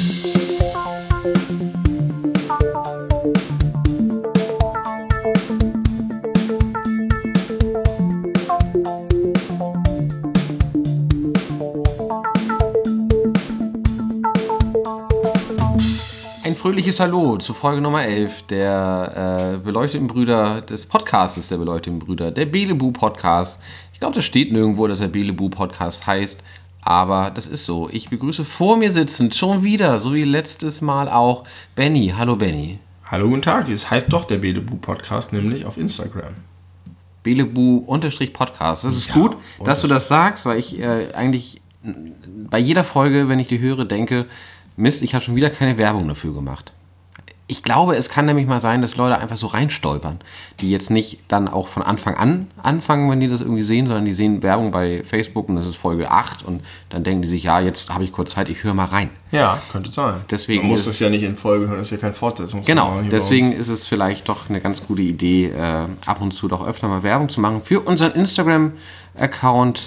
Ein fröhliches Hallo zu Folge Nummer 11 der beleuchteten Brüder, des Podcastes der beleuchteten Brüder, der Belebu Podcast. Ich glaube, das steht nirgendwo, dass er Belebu Podcast heißt, aber das ist so. Ich begrüße vor mir sitzend schon wieder, so wie letztes Mal auch, Benny. Hallo Benny. Hallo, guten Tag. Es heißt doch der Belebu Podcast, nämlich auf Instagram. Belebu-Podcast. Das ist ja gut, dass du das sagst, weil ich eigentlich bei jeder Folge, wenn ich die höre, denke, Mist, ich habe schon wieder keine Werbung dafür gemacht. Ich glaube, es kann nämlich mal sein, dass Leute einfach so reinstolpern, die jetzt nicht dann auch von Anfang an anfangen, wenn die das irgendwie sehen, sondern die sehen Werbung bei Facebook und das ist Folge 8 und dann denken die sich, ja, jetzt habe ich kurz Zeit, ich höre mal rein. Ja, könnte sein. Deswegen man muss das ja nicht in Folge hören, das ist ja kein Fortsetzung. Genau, deswegen ist es vielleicht doch eine ganz gute Idee, ab und zu doch öfter mal Werbung zu machen für unseren Instagram-Account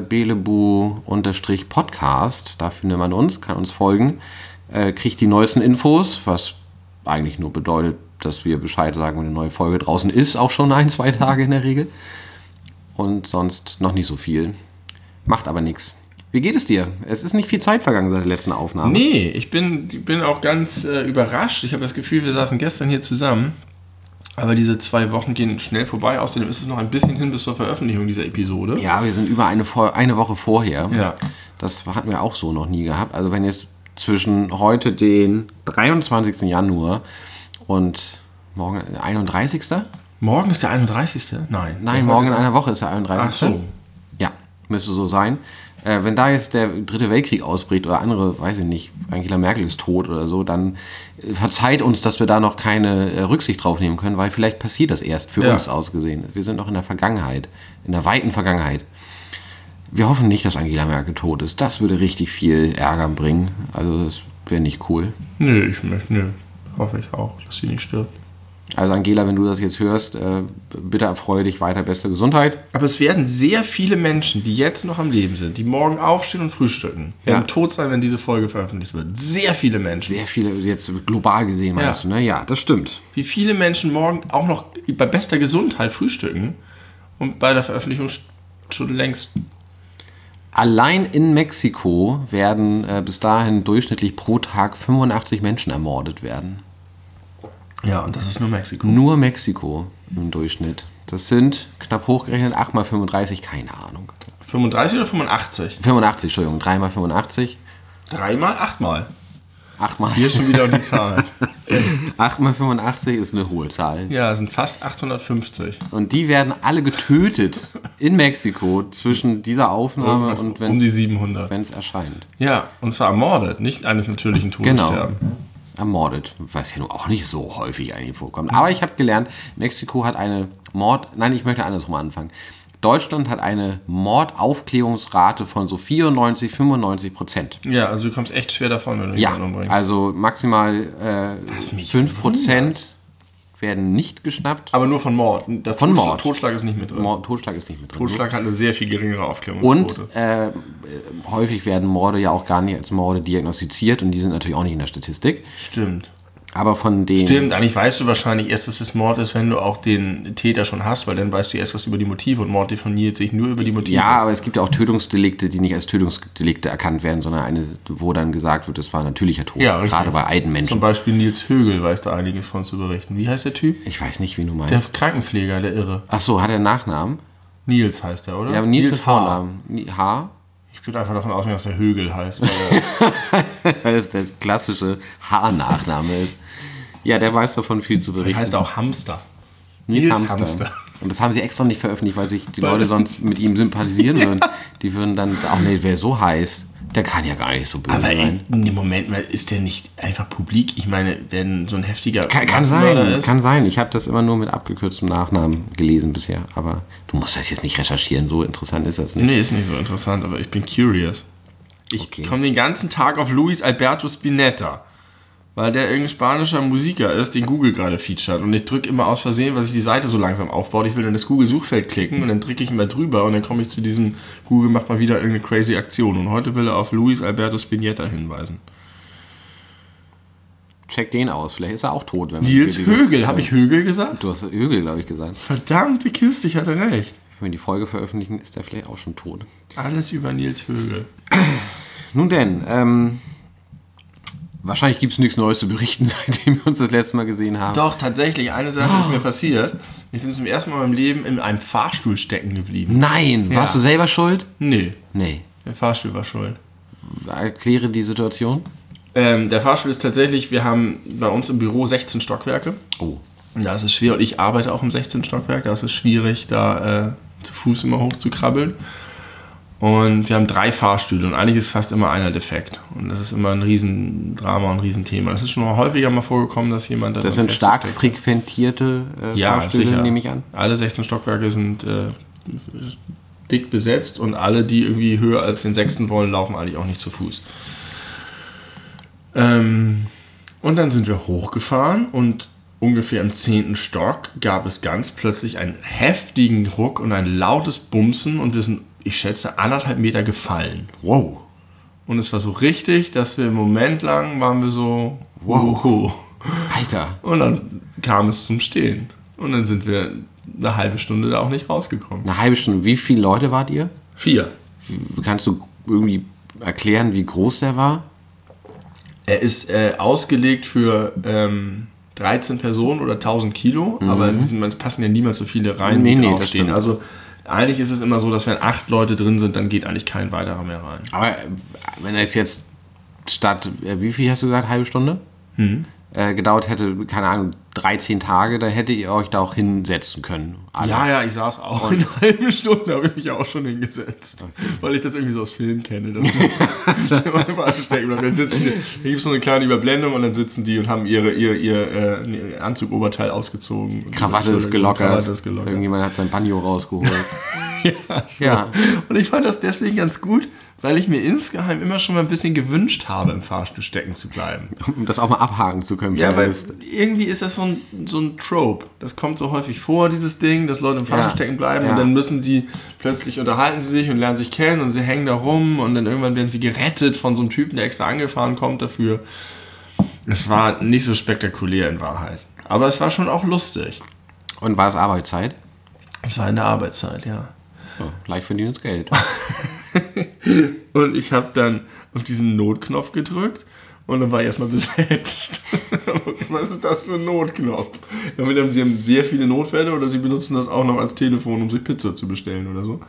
belebu_podcast. Da findet man uns, kann uns folgen, kriegt die neuesten Infos, was eigentlich nur bedeutet, dass wir Bescheid sagen, wenn eine neue Folge draußen ist, auch schon 1-2 Tage in der Regel. Und sonst noch nicht so viel. Macht aber nichts. Wie geht es dir? Es ist nicht viel Zeit vergangen seit der letzten Aufnahme. Nee, ich bin auch ganz überrascht. Ich habe das Gefühl, wir saßen gestern hier zusammen. Aber diese 2 Wochen gehen schnell vorbei. Außerdem ist es noch ein bisschen hin bis zur Veröffentlichung dieser Episode. Ja, wir sind über eine Woche vorher. Ja. Das hatten wir auch so noch nie gehabt. Also wenn jetzt zwischen heute, den 23. Januar und morgen, 31. Morgen ist der 31.? Nein, morgen in einer Woche ist der 31. Ach so. Ja, müsste so sein. Wenn da jetzt der 3. Weltkrieg ausbricht oder andere, weiß ich nicht, Angela Merkel ist tot oder so, dann verzeiht uns, dass wir da noch keine Rücksicht drauf nehmen können, weil vielleicht passiert das erst für uns ausgesehen. Wir sind noch in der Vergangenheit, in der weiten Vergangenheit. Wir hoffen nicht, dass Angela Merkel tot ist. Das würde richtig viel Ärger bringen. Also das wäre nicht cool. Nö, hoffe ich auch, dass sie nicht stirbt. Also Angela, wenn du das jetzt hörst, bitte erfreue dich weiter, beste Gesundheit. Aber es werden sehr viele Menschen, die jetzt noch am Leben sind, die morgen aufstehen und frühstücken, werden tot sein, wenn diese Folge veröffentlicht wird. Sehr viele Menschen. Sehr viele, jetzt global gesehen meinst du, ne? Ja, das stimmt. Wie viele Menschen morgen auch noch bei bester Gesundheit frühstücken und bei der Veröffentlichung schon längst... Allein in Mexiko werden bis dahin durchschnittlich pro Tag 85 Menschen ermordet werden. Ja, und das ist nur Mexiko. Nur Mexiko im Durchschnitt. Das sind knapp hochgerechnet 8 mal 35, keine Ahnung. 35 oder 85? 85, Entschuldigung, 3 mal 85. 3 mal 8 mal. 8 mal. Hier schon wieder um die Zahl. 8 mal 85 ist eine hohe Zahl. Ja, das sind fast 850. Und die werden alle getötet in Mexiko zwischen dieser Aufnahme und um die 700. Wenn es erscheint. Ja, und zwar ermordet, nicht eines natürlichen Todes sterben. Ermordet, was ja nun auch nicht so häufig eigentlich vorkommt. Aber ich habe gelernt, Mexiko hat eine ich möchte andersrum anfangen. Deutschland hat eine Mordaufklärungsrate von so 94-95%. Ja, also du kommst echt schwer davon, wenn du jemanden umbringst. Also maximal 5% werden nicht geschnappt. Aber nur von Mord. Mord. Totschlag ist nicht mit drin. Totschlag ist nicht mit drin. Totschlag hat eine sehr viel geringere Aufklärungsquote. Und häufig werden Morde ja auch gar nicht als Morde diagnostiziert und die sind natürlich auch nicht in der Statistik. Stimmt. Aber von den... Stimmt, eigentlich weißt du wahrscheinlich erst, dass es Mord ist, wenn du auch den Täter schon hast, weil dann weißt du erst was über die Motive und Mord definiert sich nur über die Motive. Ja, aber es gibt ja auch Tötungsdelikte, die nicht als Tötungsdelikte erkannt werden, sondern wo dann gesagt wird, das war ein natürlicher Tod. Ja, gerade bei alten Menschen. Zum Beispiel Nils Högel weiß da einiges von zu berichten. Wie heißt der Typ? Ich weiß nicht, wie du meinst. Der Krankenpfleger, der Irre. Ach so, hat er einen Nachnamen? Nils heißt er, oder? Ja, Nils mit Vornamen. H? Ich bin einfach davon ausgegangen, dass der Högel heißt. Weil das der klassische H-Nachname ist. Ja, der weiß davon viel zu berichten. Der heißt auch Hamster. Nils Hamster. Und das haben sie extra nicht veröffentlicht, weil sich die Leute sonst mit ihm sympathisieren würden. Die würden dann, wer so heißt, der kann ja gar nicht so böse sein. Aber im Moment mal, ist der nicht einfach publik? Ich meine, wenn so ein heftiger kann sein. Ich habe das immer nur mit abgekürztem Nachnamen gelesen bisher. Aber du musst das jetzt nicht recherchieren. So interessant ist das nicht. Nee, ist nicht so interessant, aber ich bin curious. Ich komme den ganzen Tag auf Luis Alberto Spinetta. Weil der irgendein spanischer Musiker ist, den Google gerade featured. Und ich drücke immer aus Versehen, weil sich die Seite so langsam aufbaut. Ich will in das Google-Suchfeld klicken und dann drücke ich immer drüber und dann komme ich zu diesem Google macht mal wieder irgendeine crazy Aktion. Und heute will er auf Luis Alberto Spinetta hinweisen. check den aus. Vielleicht ist er auch tot. Wenn Nils Högel. Habe ich Högel gesagt? Du hast Högel, glaube ich, gesagt. Verdammte Kiste, ich hatte recht. Wenn wir die Folge veröffentlichen, ist der vielleicht auch schon tot. Alles über Nils Högel. Nun denn, wahrscheinlich gibt es nichts Neues zu berichten, seitdem wir uns das letzte Mal gesehen haben. Doch, tatsächlich. Eine Sache ist mir passiert. Ich bin zum ersten Mal in meinem Leben in einem Fahrstuhl stecken geblieben. Nein! Ja. Warst du selber schuld? Nee. Nee. Der Fahrstuhl war schuld. Erkläre die Situation. Der Fahrstuhl ist tatsächlich, wir haben bei uns im Büro 16 Stockwerke. Oh. Das ist schwer und ich arbeite auch im 16. Stockwerk. Da ist es schwierig, da zu Fuß immer hoch zu krabbeln. Und wir haben 3 Fahrstühle und eigentlich ist fast immer einer defekt. Und das ist immer ein Riesendrama und ein Riesenthema. Das ist schon häufiger mal vorgekommen, dass jemand... Das sind stark frequentierte Fahrstühle, sicher. Nehme ich an. Alle 16 Stockwerke sind dick besetzt und alle, die irgendwie höher als den 6. wollen, laufen eigentlich auch nicht zu Fuß. Und dann sind wir hochgefahren und ungefähr im 10. Stock gab es ganz plötzlich einen heftigen Ruck und ein lautes Bumsen und wir sind, ich schätze, 1,5 Meter gefallen. Wow. Und es war so richtig, dass wir einen Moment lang waren wir so, wow. Alter. Und dann kam es zum Stehen. Und dann sind wir eine halbe Stunde da auch nicht rausgekommen. Eine halbe Stunde. Wie viele Leute wart ihr? 4. Kannst du irgendwie erklären, wie groß der war? Er ist ausgelegt für 13 Personen oder 1000 Kilo, aber es passen ja niemals so viele rein, die draufstehen. Also eigentlich ist es immer so, dass wenn 8 Leute drin sind, dann geht eigentlich kein weiterer mehr rein. Aber wenn es jetzt statt, wie viel hast du gesagt, halbe Stunde? Gedauert hätte, keine Ahnung, 13 Tage, dann hättet ihr euch da auch hinsetzen können. Alle. Ja, ich saß auch in einer halben Stunde, habe ich mich auch schon hingesetzt. Okay. Weil ich das irgendwie so aus Filmen kenne. Dass man einfach stecken bleibt. Dann sitzen die, da gibt es so eine kleine Überblendung und dann sitzen die und haben ihr Anzugoberteil ausgezogen. Krawatte ist gelockert. Irgendjemand hat sein Banjo rausgeholt. Ja. Und ich fand das deswegen ganz gut, weil ich mir insgeheim immer schon mal ein bisschen gewünscht habe, im Fahrstuhl stecken zu bleiben. Um das auch mal abhaken zu können. Ja, weil irgendwie ist das so ein Trope. Das kommt so häufig vor, dieses Ding, dass Leute im Fahrstuhl stecken bleiben und dann müssen sie, plötzlich unterhalten sie sich und lernen sich kennen und sie hängen da rum und dann irgendwann werden sie gerettet von so einem Typen, der extra angefahren kommt dafür. Es war nicht so spektakulär in Wahrheit. Aber es war schon auch lustig. Und war es Arbeitszeit? Es war in der Arbeitszeit, ja. Oh, leicht verdientes Geld. Und ich habe dann auf diesen Notknopf gedrückt und dann war ich erstmal besetzt. Was ist das für ein Notknopf? Entweder sie haben sehr viele Notfälle oder sie benutzen das auch noch als Telefon, um sich Pizza zu bestellen oder so.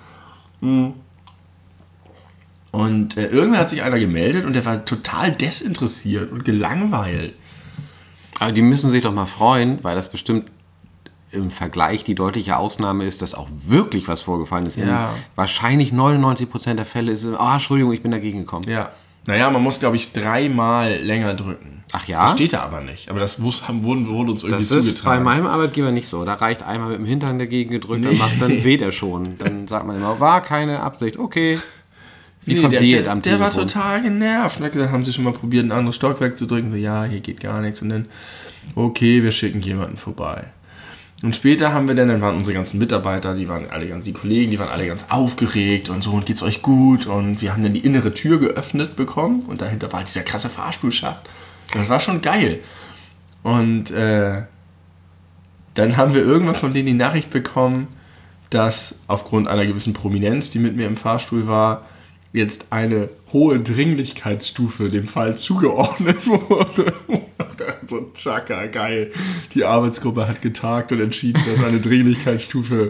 Und irgendwann hat sich einer gemeldet und der war total desinteressiert und gelangweilt. Aber die müssen sich doch mal freuen, weil das bestimmt im Vergleich die deutliche Ausnahme ist, dass auch wirklich was vorgefallen ist. Ja. Wahrscheinlich 99% der Fälle ist es, Entschuldigung, ich bin dagegen gekommen. Ja. Naja, man muss, glaube ich, 3-mal länger drücken. Ach ja? Das steht da aber nicht. Aber das wurde uns irgendwie das zugetragen. Das ist bei meinem Arbeitgeber nicht so. Da reicht einmal mit dem Hintern dagegen gedrückt, dann weht er schon. Dann sagt man immer, war keine Absicht, okay. Wie verweht am Telefon. Der war total genervt. Und hat gesagt, haben Sie schon mal probiert, ein anderes Stockwerk zu drücken? So, ja, hier geht gar nichts. Und dann, okay, wir schicken jemanden vorbei. Und später haben wir dann waren unsere ganzen Mitarbeiter, die Kollegen, die waren alle ganz aufgeregt und so, und geht's euch gut? Und wir haben dann die innere Tür geöffnet bekommen und dahinter war dieser krasse Fahrstuhlschacht. Und das war schon geil. Und dann haben wir irgendwann von denen die Nachricht bekommen, dass aufgrund einer gewissen Prominenz, die mit mir im Fahrstuhl war, jetzt eine hohe Dringlichkeitsstufe dem Fall zugeordnet wurde. So tschakka, geil. Die Arbeitsgruppe hat getagt und entschieden, dass eine Dringlichkeitsstufe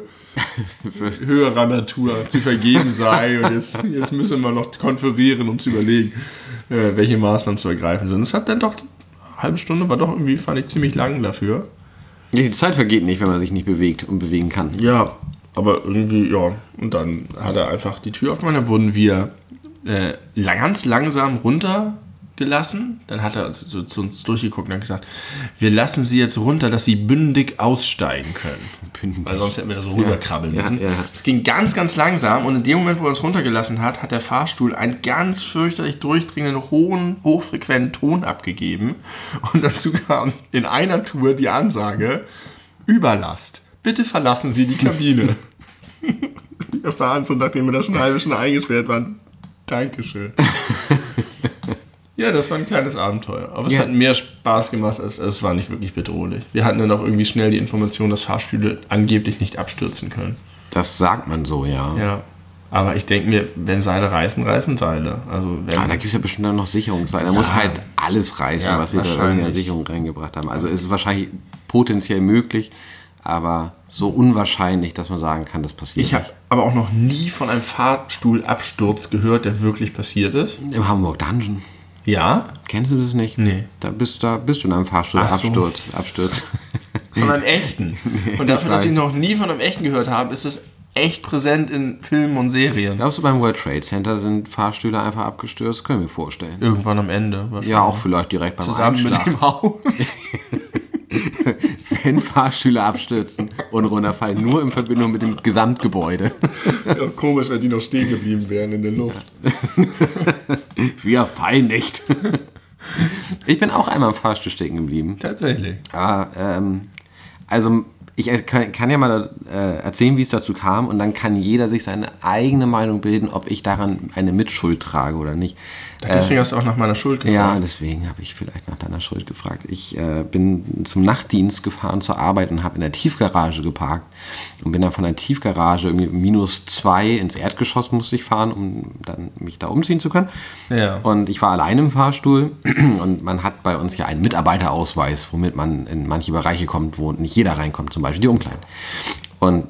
höherer Natur zu vergeben sei. Und jetzt müssen wir noch konferieren, um zu überlegen, welche Maßnahmen zu ergreifen sind. Es hat dann doch, eine halbe Stunde war doch irgendwie, fand ich, ziemlich lang dafür. Die Zeit vergeht nicht, wenn man sich nicht bewegt und bewegen kann. Ja, aber irgendwie, ja. Und dann hat er einfach die Tür aufgemacht, dann wurden wir ganz langsam runtergelassen. Dann hat er zu uns durchgeguckt und hat gesagt, wir lassen Sie jetzt runter, dass Sie bündig aussteigen können. Bündig. Weil sonst hätten wir da so rüberkrabbeln müssen. Es ging ganz, ganz langsam und in dem Moment, wo er uns runtergelassen hat, hat der Fahrstuhl einen ganz fürchterlich durchdringenden, hochfrequenten Ton abgegeben. Und dazu kam in einer Tour die Ansage, Überlast. Bitte verlassen Sie die Kabine. Wir fahren so, nachdem wir da schon eine halbe Stunde eingesperrt waren. Dankeschön. Ja, das war ein kleines Abenteuer. Aber es hat mehr Spaß gemacht, als es war nicht wirklich bedrohlich. Wir hatten dann auch irgendwie schnell die Information, dass Fahrstühle angeblich nicht abstürzen können. Das sagt man so, ja. Ja. Aber ich denke mir, wenn Seile reißen, reißen Seile. Also da gibt es ja bestimmt dann noch Sicherungsseile. Da muss halt alles reißen, was sie da in irgendeine Sicherung reingebracht haben. Also es ist wahrscheinlich potenziell möglich, aber so unwahrscheinlich, dass man sagen kann, das passiert. Ich habe aber auch noch nie von einem Fahrstuhlabsturz gehört, der wirklich passiert ist. Im Hamburg Dungeon. Ja? Kennst du das nicht? Nee. Da bist du in einem Fahrstuhlabsturz. Von einem echten. Und dafür, dass ich noch nie von einem echten gehört habe, ist es echt präsent in Filmen und Serien. Glaubst du, beim World Trade Center sind Fahrstühle einfach abgestürzt? Können wir vorstellen. Irgendwann am Ende. Ja, auch vielleicht direkt beim Zusammen Einschlag. mit dem Haus. Wenn Fahrstühle abstürzen und runterfallen, nur in Verbindung mit dem Gesamtgebäude. Ja, komisch, wenn die noch stehen geblieben wären in der Luft. Wir fallen nicht. Ich bin auch einmal im Fahrstuhl stecken geblieben. Tatsächlich. Ja, also ich kann ja mal erzählen, wie es dazu kam, und dann kann jeder sich seine eigene Meinung bilden, ob ich daran eine Mitschuld trage oder nicht. Deswegen hast du auch nach meiner Schuld gefragt. Ja, deswegen habe ich vielleicht nach deiner Schuld gefragt. Ich bin zum Nachtdienst gefahren zur Arbeit und habe in der Tiefgarage geparkt und bin dann von der Tiefgarage irgendwie -2 ins Erdgeschoss musste ich fahren, um dann mich da umziehen zu können. Ja. Und ich war allein im Fahrstuhl und man hat bei uns ja einen Mitarbeiterausweis, womit man in manche Bereiche kommt, wo nicht jeder reinkommt, zum Beispiel die Umkleiden. Und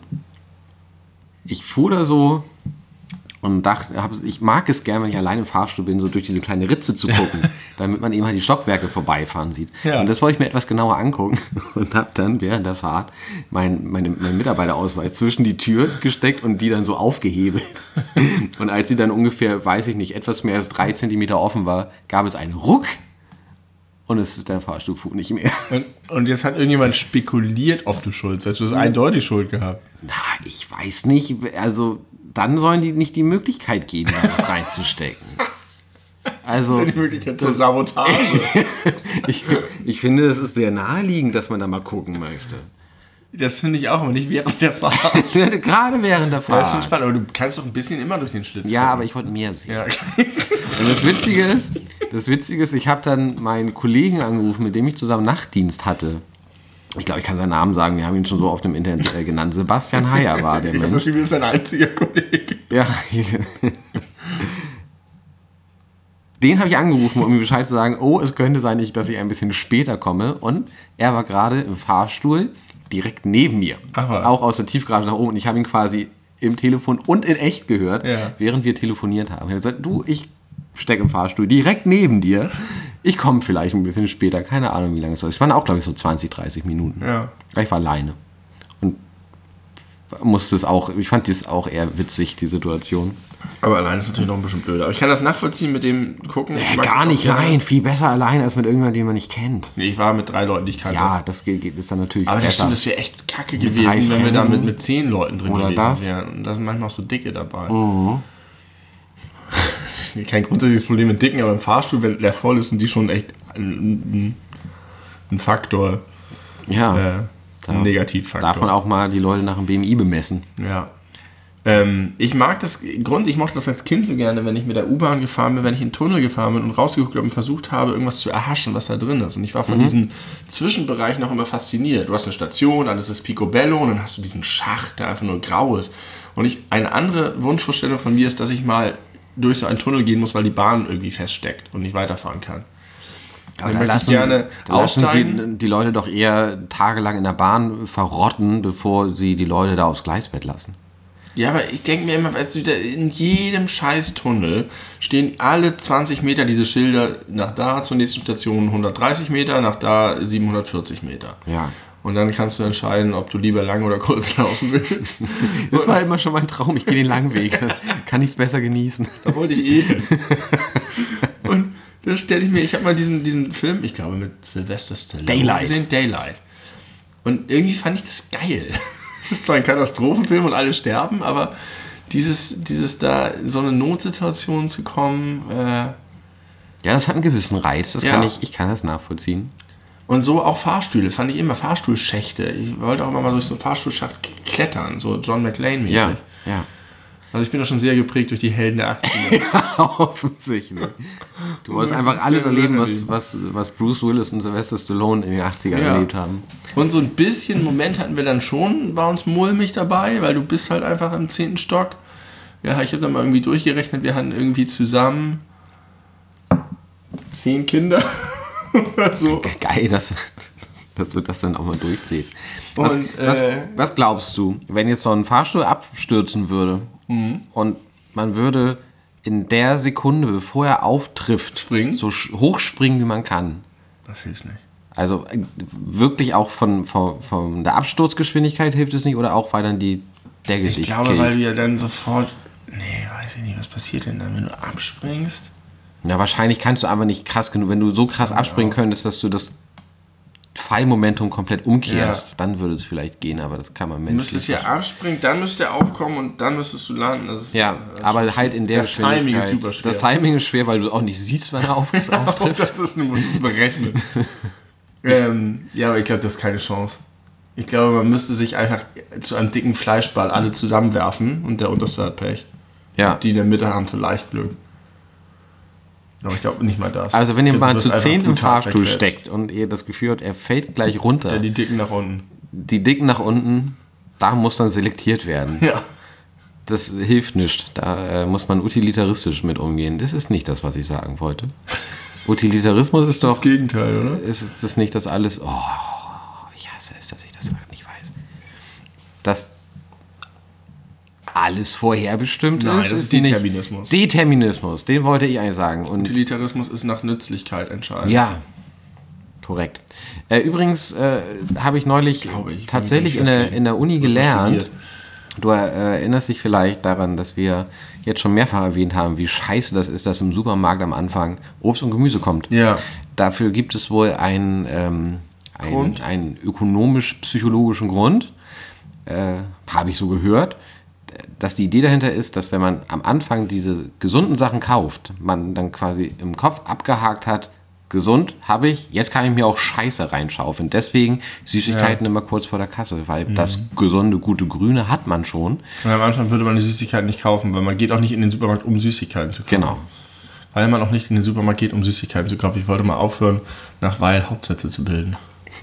ich fuhr da so und dachte, ich mag es gerne, wenn ich allein im Fahrstuhl bin, so durch diese kleine Ritze zu gucken, damit man eben halt die Stockwerke vorbeifahren sieht. Ja. Und das wollte ich mir etwas genauer angucken und habe dann während der Fahrt meinen Mitarbeiterausweis zwischen die Tür gesteckt und die dann so aufgehebelt. Und als sie dann ungefähr, weiß ich nicht, etwas mehr als 3 Zentimeter offen war, gab es einen Ruck. Und der Fahrstuhl fuhr nicht mehr. Und jetzt hat irgendjemand spekuliert, ob du schuld bist. Du hast eindeutig Schuld gehabt. Na, ich weiß nicht. Also, dann sollen die nicht die Möglichkeit geben, da was reinzustecken. Also, das ist ja die Möglichkeit zur Sabotage. ich finde, es ist sehr naheliegend, dass man da mal gucken möchte. Das finde ich auch, aber nicht während der Fahrt. Gerade während der Fahrt. Ja, ist schon spannend, aber du kannst doch ein bisschen immer durch den Schlitz Ja, gucken. aber ich wollte mehr sehen. Ja, okay. Und das Witzige ist, ich habe dann meinen Kollegen angerufen, mit dem ich zusammen Nachtdienst hatte. Ich glaube, ich kann seinen Namen sagen, wir haben ihn schon so auf dem Internet genannt. Sebastian Heyer war der Mensch. Das ist ein einziger Kollege. Ja. Den habe ich angerufen, um ihm Bescheid zu sagen, oh, es könnte sein, dass ich ein bisschen später komme. Und er war gerade im Fahrstuhl direkt neben mir. Ach was. Auch aus der Tiefgarage nach oben. Und ich habe ihn quasi im Telefon und in echt gehört, ja, während wir telefoniert haben. Er hat gesagt, du, ich stecke im Fahrstuhl direkt neben dir. Ich komme vielleicht ein bisschen später. Keine Ahnung, wie lange es war. Es waren auch, glaube ich, so 20, 30 Minuten. Ja. Ich war alleine. Und ich fand das auch eher witzig, die Situation. Aber allein ist natürlich noch ein bisschen blöder. Aber ich kann das nachvollziehen mit dem Gucken. Gar nicht, nein. Viel besser allein als mit irgendjemandem, den man nicht kennt. Nee, ich war mit 3 Leuten, die ich kannte. Ja, das ist dann natürlich aber besser. Das stimmt, das wäre echt kacke gewesen, wenn wir da mit 10 Leuten drin oder gewesen wären. Und da sind manchmal auch so Dicke dabei. Mhm. Das ist kein grundsätzliches Problem mit Dicken, aber im Fahrstuhl, wenn der voll ist, sind die schon echt ein Faktor. Ja. Ein Negativfaktor. Darf man auch mal die Leute nach dem BMI bemessen. Ja. Ich mochte das als Kind so gerne, wenn ich mit der U-Bahn gefahren bin, wenn ich in den Tunnel gefahren bin und rausgeguckt habe und versucht habe, irgendwas zu erhaschen, was da drin ist. Und ich war von diesen Zwischenbereichen auch immer fasziniert. Du hast eine Station, alles ist picobello und dann hast du diesen Schacht, der einfach nur grau ist. Und eine andere Wunschvorstellung von mir ist, dass ich mal durch so einen Tunnel gehen muss, weil die Bahn irgendwie feststeckt und nicht weiterfahren kann. Aber dann lassen sie die Leute doch eher tagelang in der Bahn verrotten, bevor sie die Leute da aufs Gleisbett lassen. Ja, aber ich denke mir immer, weißt du, in jedem Scheiß-Tunnel stehen alle 20 Meter diese Schilder, nach da zur nächsten Station 130 Meter, nach da 740 Meter. Ja. Und dann kannst du entscheiden, ob du lieber lang oder kurz laufen willst. Das war immer schon mein Traum, ich gehe den langen Weg, dann kann ich es besser genießen. Da wollte ich hin. Und da stelle ich mir, ich habe mal diesen Film, ich glaube mit Sylvester Stallone gesehen, Daylight. Und irgendwie fand ich das geil. Das ist zwar ein Katastrophenfilm und alle sterben, aber dieses da, so eine Notsituation zu kommen. Ja, das hat einen gewissen Reiz, ich kann das nachvollziehen. Und so auch Fahrstühle, fand ich immer, Fahrstuhlschächte. Ich wollte auch immer mal durch so einen Fahrstuhlschacht klettern, so John McClane-mäßig. Ja. Also ich bin doch schon sehr geprägt durch die Helden der 80er. Ja, offensichtlich. Du wolltest einfach alles erleben, was Bruce Willis und Sylvester Stallone in den 80ern erlebt haben. Und so ein bisschen Moment hatten wir dann schon, war uns mulmig dabei, weil du bist halt einfach im 10. Stock. Ja, ich habe dann mal irgendwie durchgerechnet, wir hatten irgendwie zusammen 10 Kinder. So. Geil, dass du das dann auch mal durchziehst. Was glaubst du, wenn jetzt so ein Fahrstuhl abstürzen würde und man würde in der Sekunde, bevor er auftrifft, so hoch springen, wie man kann? Das hilft nicht. Also wirklich auch von der Absturzgeschwindigkeit hilft es nicht oder auch, weil dann die Decke dich killt? Ich glaube, weil du ja dann sofort... Nee, weiß ich nicht, was passiert denn dann, wenn du abspringst? Ja, wahrscheinlich kannst du aber nicht krass genug, wenn du so krass abspringen könntest, dass du das Fallmomentum komplett umkehrst, dann würde es vielleicht gehen, aber das kann man menschlich. Du müsstest ja abspringen, dann müsste er aufkommen und dann müsstest du landen. Aber halt in der das Timing ist super schwer. Das Timing ist schwer, weil du auch nicht siehst, wann er auftrifft. Du musst es berechnen. Aber ich glaube, das ist keine Chance. Ich glaube, man müsste sich einfach zu einem dicken Fleischball alle zusammenwerfen und der Unterste hat Pech. Ja. Und die in der Mitte haben vielleicht Glück. Aber ich glaube nicht mal das. Also wenn ihr mal zu 10 im Fahrstuhl steckt und ihr das Gefühl habt, er fällt gleich runter. Ja, die Dicken nach unten. Die Dicken nach unten, da muss dann selektiert werden. Ja. Das hilft nicht. Da muss man utilitaristisch mit umgehen. Das ist nicht das, was ich sagen wollte. Utilitarismus ist doch... Das Gegenteil, oder? Ist das nicht das alles... Oh, ich hasse es, dass ich das nicht weiß. Das alles vorherbestimmt ist. Nein, das ist Determinismus. Determinismus, den wollte ich eigentlich sagen. Und Utilitarismus ist nach Nützlichkeit entscheidend. Ja, korrekt. Übrigens habe ich neulich tatsächlich in der Uni gelernt, du erinnerst dich vielleicht daran, dass wir jetzt schon mehrfach erwähnt haben, wie scheiße das ist, dass im Supermarkt am Anfang Obst und Gemüse kommt. Ja. Dafür gibt es wohl einen ökonomisch-psychologischen Grund, habe ich so gehört, dass die Idee dahinter ist, dass wenn man am Anfang diese gesunden Sachen kauft, man dann quasi im Kopf abgehakt hat, gesund habe ich, jetzt kann ich mir auch Scheiße reinschaufeln. Deswegen Süßigkeiten immer kurz vor der Kasse, weil das gesunde, gute Grüne hat man schon. Und am Anfang würde man die Süßigkeiten nicht kaufen, weil man geht auch nicht in den Supermarkt, um Süßigkeiten zu kaufen. Genau. Weil man auch nicht in den Supermarkt geht, um Süßigkeiten zu kaufen. Ich wollte mal aufhören, nach Weil Hauptsätze zu bilden.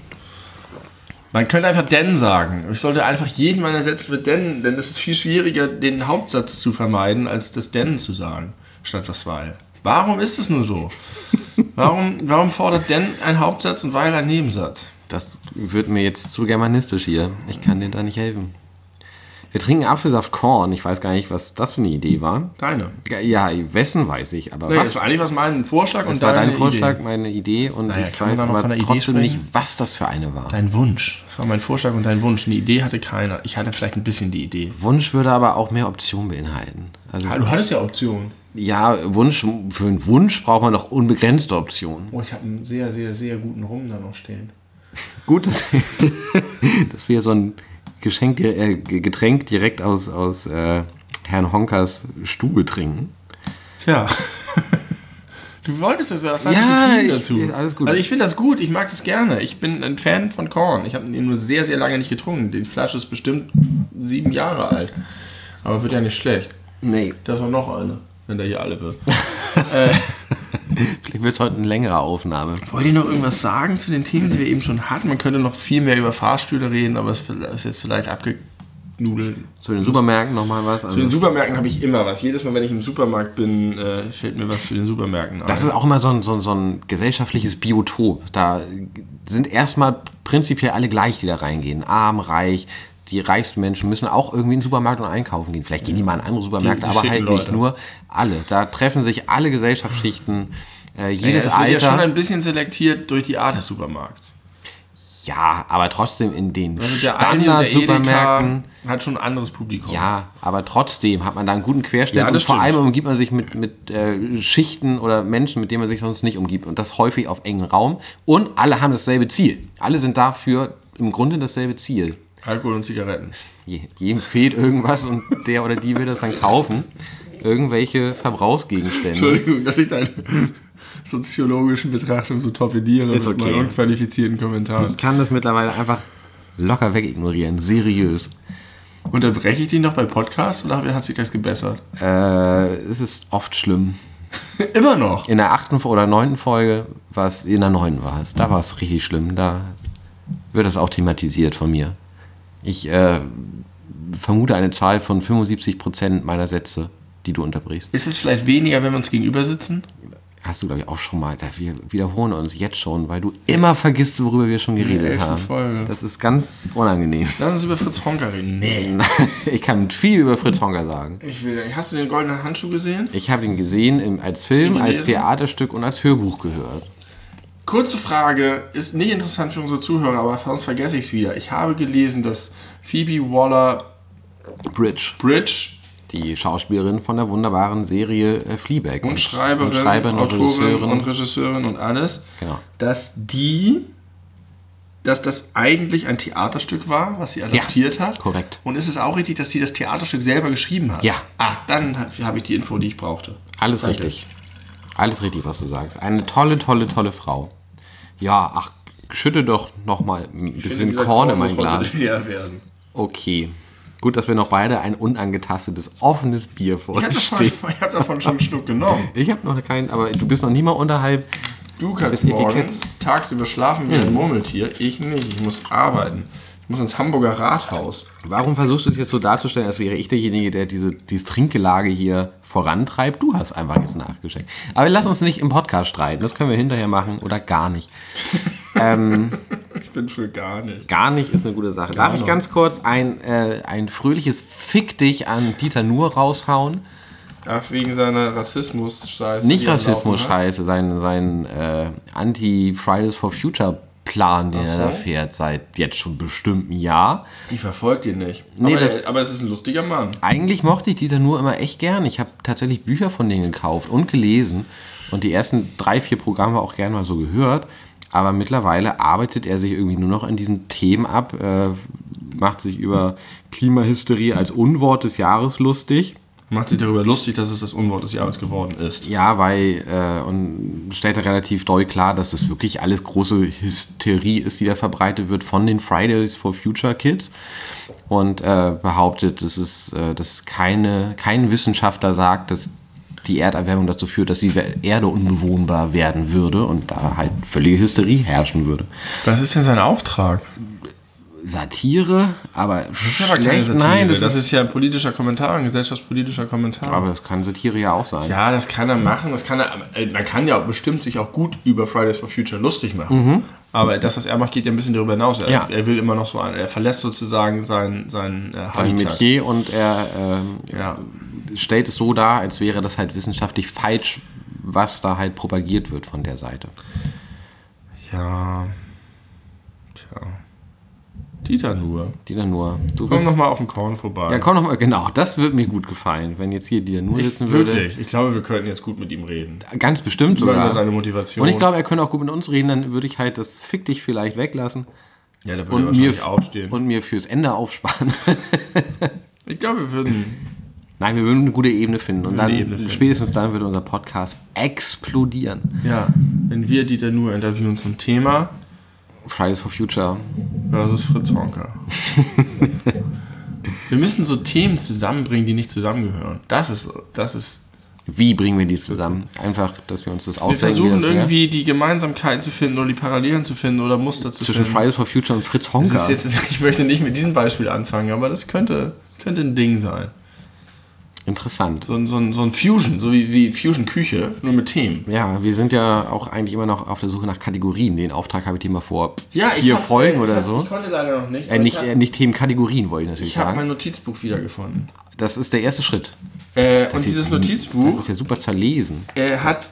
Man könnte einfach denn sagen. Ich sollte einfach jeden meiner Sätze mit denn, denn es ist viel schwieriger, den Hauptsatz zu vermeiden, als das denn zu sagen, statt das weil. Warum ist es nur so? Warum fordert denn ein Hauptsatz und weil ein Nebensatz? Das wird mir jetzt zu germanistisch hier. Ich kann dir da nicht helfen. Wir trinken Apfelsaft Korn. Ich weiß gar nicht, was das für eine Idee war. Deine? Ja, wessen weiß ich. Aber das war eigentlich mein Vorschlag und deine Idee. Das war dein Vorschlag, meine Idee. Und ich weiß aber trotzdem nicht, was das für eine war. Dein Wunsch. Das war mein Vorschlag und dein Wunsch. Eine Idee hatte keiner. Ich hatte vielleicht ein bisschen die Idee. Wunsch würde aber auch mehr Optionen beinhalten. Also, du hattest ja Optionen. Ja, für einen Wunsch braucht man doch unbegrenzte Optionen. Oh, ich habe einen sehr, sehr, sehr guten Rum da noch stehen. Gut, dass wir so ein Getränk direkt aus Herrn Honkers Stube trinken. Tja. Du wolltest das, was dazu. Alles gut. Also ich finde das gut, ich mag das gerne. Ich bin ein Fan von Korn. Ich habe ihn nur sehr, sehr lange nicht getrunken. Die Flasche ist bestimmt 7 Jahre alt. Aber wird ja nicht schlecht. Nee. Da ist auch noch eine, wenn der hier alle wird. Vielleicht wird es heute eine längere Aufnahme. Wollt ihr noch irgendwas sagen zu den Themen, die wir eben schon hatten? Man könnte noch viel mehr über Fahrstühle reden, aber es ist jetzt vielleicht abgenudelt. Zu den Supermärkten nochmal was? Zu den Supermärkten habe ich immer was. Jedes Mal, wenn ich im Supermarkt bin, fällt mir was zu den Supermärkten ein. Das ist auch immer so ein gesellschaftliches Biotop. Da sind erstmal prinzipiell alle gleich, die da reingehen. Arm, reich. Die reichsten Menschen müssen auch irgendwie in den Supermarkt und einkaufen gehen. Vielleicht gehen die mal in andere Supermärkte, aber halt Leute. Nicht nur alle. Da treffen sich alle Gesellschaftsschichten, jedes Alter. Es wird ja schon ein bisschen selektiert durch die Art des Supermarkts. Ja, aber trotzdem in den Standard-Supermärkten hat schon ein anderes Publikum. Ja, aber trotzdem hat man da einen guten Querschnitt und vor allem umgibt man sich mit Schichten oder Menschen, mit denen man sich sonst nicht umgibt und das häufig auf engem Raum und alle haben dasselbe Ziel. Alle sind dafür im Grunde dasselbe Ziel. Alkohol und Zigaretten. Jedem fehlt irgendwas und der oder die will das dann kaufen. Irgendwelche Verbrauchsgegenstände. Entschuldigung, dass ich deine soziologischen Betrachtungen so torpediere mit meinen unqualifizierten Kommentaren. Ich kann das mittlerweile einfach locker wegignorieren. Seriös. Unterbreche ich dich noch bei Podcasts oder hat sich das gebessert? Es ist oft schlimm. Immer noch? In der 8. oder 9. Folge war es, in der 9. war es, da war es richtig schlimm. Da wird das auch thematisiert von mir. Ich vermute eine Zahl von 75% meiner Sätze, die du unterbrichst. Ist es vielleicht weniger, wenn wir uns gegenüber sitzen? Hast du, glaube ich, auch schon mal. Wir wiederholen uns jetzt schon, weil du immer vergisst, worüber wir schon geredet haben. Folge. Das ist ganz unangenehm. Lass uns über Fritz Honka reden. Nee. Ich kann viel über Fritz Honka sagen. Hast du den Goldenen Handschuh gesehen? Ich habe ihn gesehen als Film, als Theaterstück und als Hörbuch gehört. Kurze Frage, ist nicht interessant für unsere Zuhörer, aber sonst vergesse ich es wieder. Ich habe gelesen, dass Phoebe Waller-Bridge, die Schauspielerin von der wunderbaren Serie Fleabag. Und Schreiberin, Autorin und Regisseurin und alles. Genau. Dass das eigentlich ein Theaterstück war, was sie adaptiert hat. Korrekt. Und ist es auch richtig, dass sie das Theaterstück selber geschrieben hat? Ja. Dann habe ich die Info, die ich brauchte. Alles richtig. Alles richtig, was du sagst. Eine tolle Frau. Ja, schütte doch noch mal ein bisschen Korn in mein Glas. Okay. Gut, dass wir noch beide ein unangetastetes, offenes Bier vor uns stehen. Ich habe davon schon einen Schluck genommen. Ich habe noch keinen, aber du bist noch nie mal unterhalb Du kannst morgen tagsüber schlafen wie ein Murmeltier. Ich nicht, ich muss arbeiten. Ich muss ins Hamburger Rathaus. Warum versuchst du es jetzt so darzustellen, als wäre ich derjenige, der dieses Trinkgelage hier vorantreibt? Du hast einfach jetzt nachgeschenkt. Aber lass uns nicht im Podcast streiten. Das können wir hinterher machen oder gar nicht. Ich bin für gar nicht. Gar nicht ist eine gute Sache. Darf ich ganz kurz ein fröhliches Fick dich an Dieter Nuhr raushauen? Ach, wegen seiner Rassismus-Scheiße. Nicht Rassismus-Scheiße, sein Anti-Fridays for Future Plan, den er da fährt, seit jetzt schon bestimmt einem Jahr. Ich verfolge ihn nicht. Nee, aber es ist ein lustiger Mann. Eigentlich mochte ich Dieter Nuhr immer echt gern. Ich habe tatsächlich Bücher von denen gekauft und gelesen und die ersten 3-4 Programme auch gerne mal so gehört. Aber mittlerweile arbeitet er sich irgendwie nur noch an diesen Themen ab, macht sich über Klimahysterie als Unwort des Jahres lustig. Macht sich darüber lustig, dass es das Unwort des Jahres geworden ist. Ja, und stellt relativ doll klar, dass das wirklich alles große Hysterie ist, die da verbreitet wird von den Fridays for Future Kids. Und behauptet, dass kein Wissenschaftler sagt, dass die Erderwärmung dazu führt, dass die Erde unbewohnbar werden würde und da halt völlige Hysterie herrschen würde. Was ist denn sein Auftrag? Satire, aber das ist aber keine Satire. Nein, das ist ja ein politischer Kommentar, ein gesellschaftspolitischer Kommentar. Aber das kann Satire ja auch sein. Ja, das kann er machen. Man kann ja bestimmt sich auch gut über Fridays for Future lustig machen. Mhm. Aber das, was er macht, geht ja ein bisschen darüber hinaus. Er will immer noch so er verlässt sozusagen sein Metier und er stellt es so dar, als wäre das halt wissenschaftlich falsch, was da halt propagiert wird von der Seite. Ja. Tja. Dieter Nuhr. Komm noch mal auf den Korn vorbei. Ja, komm noch mal, genau. Das würde mir gut gefallen, wenn jetzt hier Dieter Nuhr sitzen würde. Wirklich. Ich glaube, wir könnten jetzt gut mit ihm reden. Ganz bestimmt sogar. Über seine Motivation. Und ich glaube, er könnte auch gut mit uns reden. Dann würde ich halt das Fick dich vielleicht weglassen. Ja, da würde er wahrscheinlich aufstehen. Und mir fürs Ende aufsparen. Ich glaube, wir würden eine gute Ebene finden. Und dann spätestens dann würde unser Podcast explodieren. Ja, wenn wir Dieter Nuhr interviewen zum Thema Fridays for Future versus Fritz Honka. Wir müssen so Themen zusammenbringen, die nicht zusammengehören. Das ist. Wie bringen wir die zusammen? Einfach, dass wir uns das ausdenken. Wir versuchen irgendwie die Gemeinsamkeiten zu finden oder die Parallelen zu finden oder Muster zu finden. Zwischen Fridays for Future und Fritz Honka. Ich möchte nicht mit diesem Beispiel anfangen, aber das könnte ein Ding sein. Interessant. So ein Fusion, so wie Fusion-Küche, nur mit Themen. Ja, wir sind ja auch eigentlich immer noch auf der Suche nach Kategorien. Den Auftrag habe ich dir mal vor 4 Folgen oder so. Ich konnte leider noch nicht. Nicht Themenkategorien, wollte ich natürlich sagen. Ich habe mein Notizbuch wiedergefunden. Das ist der erste Schritt. Und dieses Notizbuch... Das ist ja super zerlesen. Hat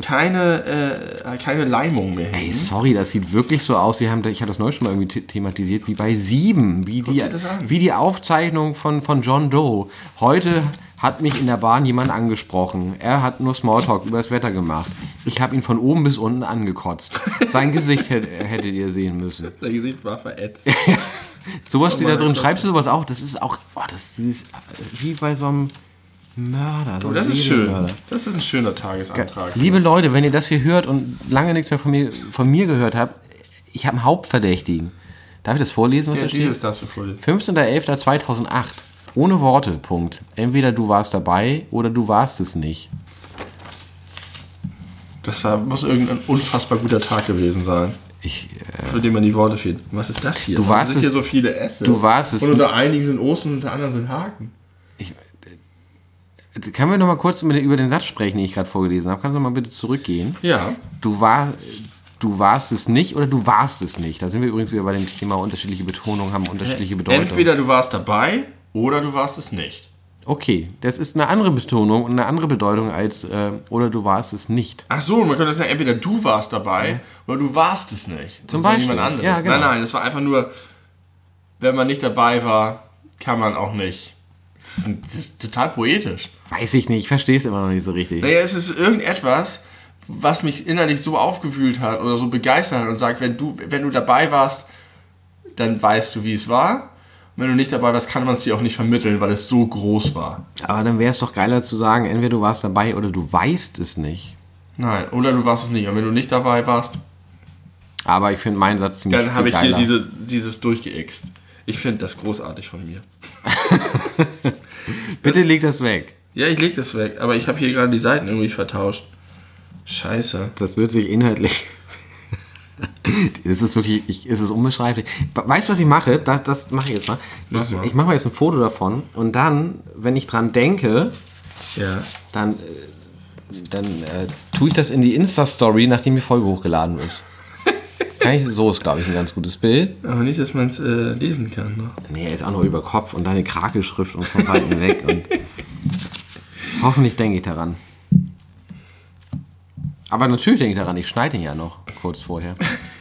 keine Leimung mehr hin. Ey, sorry, das sieht wirklich so aus. Ich habe das neulich schon mal irgendwie thematisiert, wie bei 7. Wie die Aufzeichnung von John Doe. Heute hat mich in der Bahn jemand angesprochen. Er hat nur Smalltalk über das Wetter gemacht. Ich habe ihn von oben bis unten angekotzt. Sein Gesicht hättet ihr sehen müssen. Sein Gesicht war verätzt. Sowas steht da drin. Schreibst du sowas auch? Das ist auch, das ist wie bei so einem Mörder. So das ist schön. Das ist ein schöner Tagesantrag. Liebe Leute, wenn ihr das hier hört und lange nichts mehr von mir gehört habt, ich habe einen Hauptverdächtigen. Darf ich das vorlesen, was da steht? Dieses darfst du vorlesen. 15.11.2008. Ohne Worte, Punkt. Entweder du warst dabei oder du warst es nicht. Muss irgendein unfassbar guter Tag gewesen sein. Für den man die Worte fehlt. Was ist das hier? Du warst sind hier so viele Äste. Du warst es. Und unter einigen sind Osten und unter anderen sind Haken. Können wir noch mal kurz über den Satz sprechen, den ich gerade vorgelesen habe? Kannst du mal bitte zurückgehen? Ja. Du warst es nicht oder du warst es nicht. Da sind wir übrigens wieder bei dem Thema unterschiedliche Betonungen haben unterschiedliche Bedeutungen. Entweder du warst dabei oder du warst es nicht. Okay, das ist eine andere Betonung und eine andere Bedeutung als oder du warst es nicht. Ach so, man könnte sagen, entweder du warst dabei oder du warst es nicht. Zum Beispiel. Niemand anderes. Ja, genau. Nein, es war einfach nur, wenn man nicht dabei war, kann man auch nicht. Das ist total poetisch. Weiß ich nicht, ich verstehe es immer noch nicht so richtig. Naja, es ist irgendetwas, was mich innerlich so aufgewühlt hat oder so begeistert hat und sagt, wenn du dabei warst, dann weißt du, wie es war. Und wenn du nicht dabei warst, kann man es dir auch nicht vermitteln, weil es so groß war. Aber dann wäre es doch geiler zu sagen, entweder du warst dabei oder du weißt es nicht. Nein, oder du warst es nicht. Und wenn du nicht dabei warst, aber ich finde meinen Satz ziemlich dann habe ich geiler. hier dieses durchgeixt. Ich finde das großartig von mir. Bitte leg das weg. Ja, ich leg das weg, aber ich habe hier gerade die Seiten irgendwie vertauscht. Scheiße. Das wird sich inhaltlich... Das ist wirklich, es ist unbeschreiblich. Weißt du, was ich mache? Das mache ich jetzt mal. Ich mache mal jetzt ein Foto davon und dann, wenn ich dran denke, ja. dann tue ich das in die Insta-Story, nachdem die Folge hochgeladen ist. So ist, glaube ich, ein ganz gutes Bild. Aber nicht, dass man es lesen kann. Ne? Nee, er ist auch nur über Kopf und deine Krakelschrift und von Weitem weg. Und hoffentlich denke ich daran. Aber natürlich denke ich daran, ich schneide ihn ja noch kurz vorher.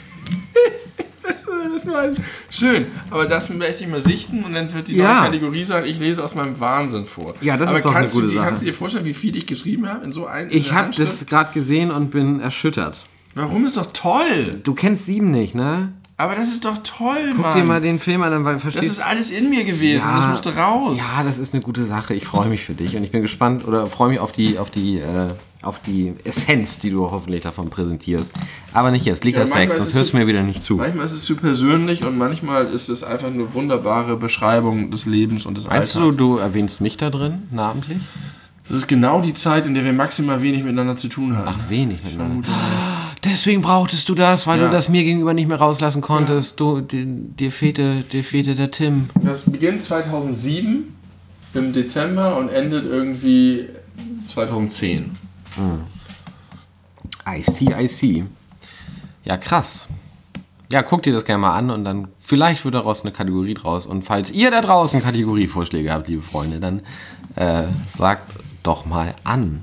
Das war schön, aber das möchte ich mal sichten und dann wird die neue Kategorie sein, ich lese aus meinem Wahnsinn vor. Ja, das ist doch eine gute Sache. Kannst du dir vorstellen, wie viel ich geschrieben habe in so einem? Ich habe das gerade gesehen und bin erschüttert. Warum? Ist doch toll. Du kennst 7 nicht, ne? Aber das ist doch toll, Mann. Guck dir mal den Film an, dann verstehst du. Das ist alles in mir gewesen, das musste raus. Ja, das ist eine gute Sache. Ich freue mich für dich und ich bin gespannt oder freue mich auf die Essenz, die du hoffentlich davon präsentierst. Aber nicht jetzt, leg das weg, sonst hörst du mir wieder nicht zu. Manchmal ist es zu persönlich und manchmal ist es einfach eine wunderbare Beschreibung des Lebens und des Alltags. Meinst du erwähnst mich da drin, namentlich? Das ist genau die Zeit, in der wir maximal wenig miteinander zu tun hatten. Ach, wenig miteinander. Deswegen brauchtest du das, weil du das mir gegenüber nicht mehr rauslassen konntest. Ja. Dir fehlte der Tim. Das beginnt 2007 im Dezember und endet irgendwie 2010. I see. Ja, krass. Ja, guck dir das gerne mal an und dann vielleicht wird daraus eine Kategorie draus. Und falls ihr da draußen Kategorievorschläge habt, liebe Freunde, dann sagt doch mal an.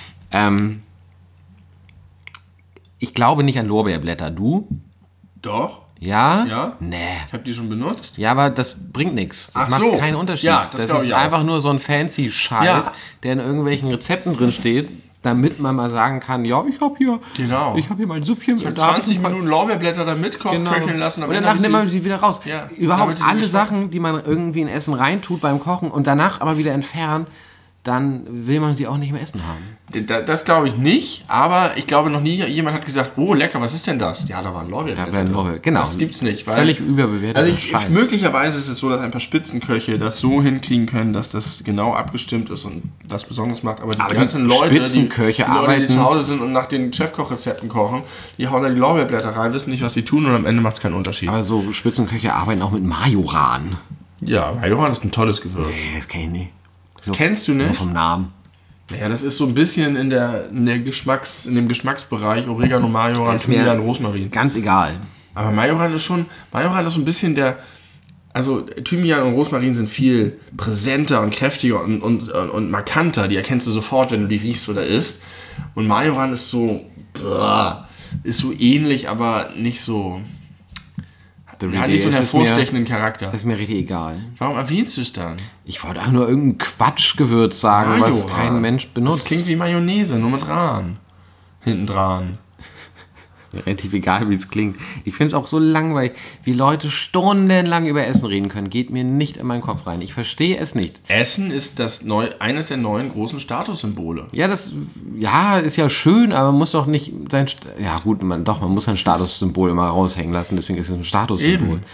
Ich glaube nicht an Lorbeerblätter. Du? Doch. Ja? Ja? Nee. Ich habe die schon benutzt. Ja, aber das bringt nichts. Das macht keinen Unterschied. Ja, das ist einfach nur so ein fancy Scheiß, der in irgendwelchen Rezepten drin steht, damit man mal sagen kann, ja, ich habe hier mein Süppchen. Ich habe 20 Minuten Lorbeerblätter da mitkochen, köcheln lassen. Und danach nimmt man sie wieder raus. Ja, überhaupt alle Sachen, die man irgendwie in Essen reintut beim Kochen und danach aber wieder entfernt, dann will man sie auch nicht mehr essen haben. Das glaube ich nicht, aber ich glaube noch nie jemand hat gesagt, oh lecker, was ist denn das? Ja, da waren Lorbeerblätter. Genau. Das gibt's nicht. Weil, völlig überbewertet. Also möglicherweise ist es so, dass ein paar Spitzenköche das so hinkriegen können, dass das genau abgestimmt ist und was Besonderes macht. Aber die ganzen Leute, die zu Hause sind und nach den Chefkochrezepten kochen, die hauen da die Lorbeerblätter rein, wissen nicht, was sie tun und am Ende macht es keinen Unterschied. Aber so Spitzenköche arbeiten auch mit Majoran. Ja, Majoran ist ein tolles Gewürz. Nee, das kenn ich nicht. Das kennst du nicht? Vom Namen. Ja, das ist so ein bisschen in dem Geschmacksbereich Oregano, Majoran, Thymian, Rosmarin. Ganz egal. Aber Majoran ist so ein bisschen also Thymian und Rosmarin sind viel präsenter und kräftiger und markanter. Die erkennst du sofort, wenn du die riechst oder isst. Und Majoran ist so ähnlich, aber nicht so... Er hat nicht so einen hervorstechenden Charakter. Das ist mir richtig egal. Warum erwähnst du es dann? Ich wollte auch nur irgendein Quatschgewürz sagen, was kein Mensch benutzt. Das klingt wie Mayonnaise, nur mit Rahn. Hinten dran. Relativ egal, wie es klingt. Ich finde es auch so langweilig, wie Leute stundenlang über Essen reden können. Geht mir nicht in meinen Kopf rein. Ich verstehe es nicht. Essen ist eines der neuen großen Statussymbole. Ja, ist ja schön, aber man muss doch nicht man muss ein Statussymbol immer raushängen lassen. Deswegen ist es ein Statussymbol. Eben.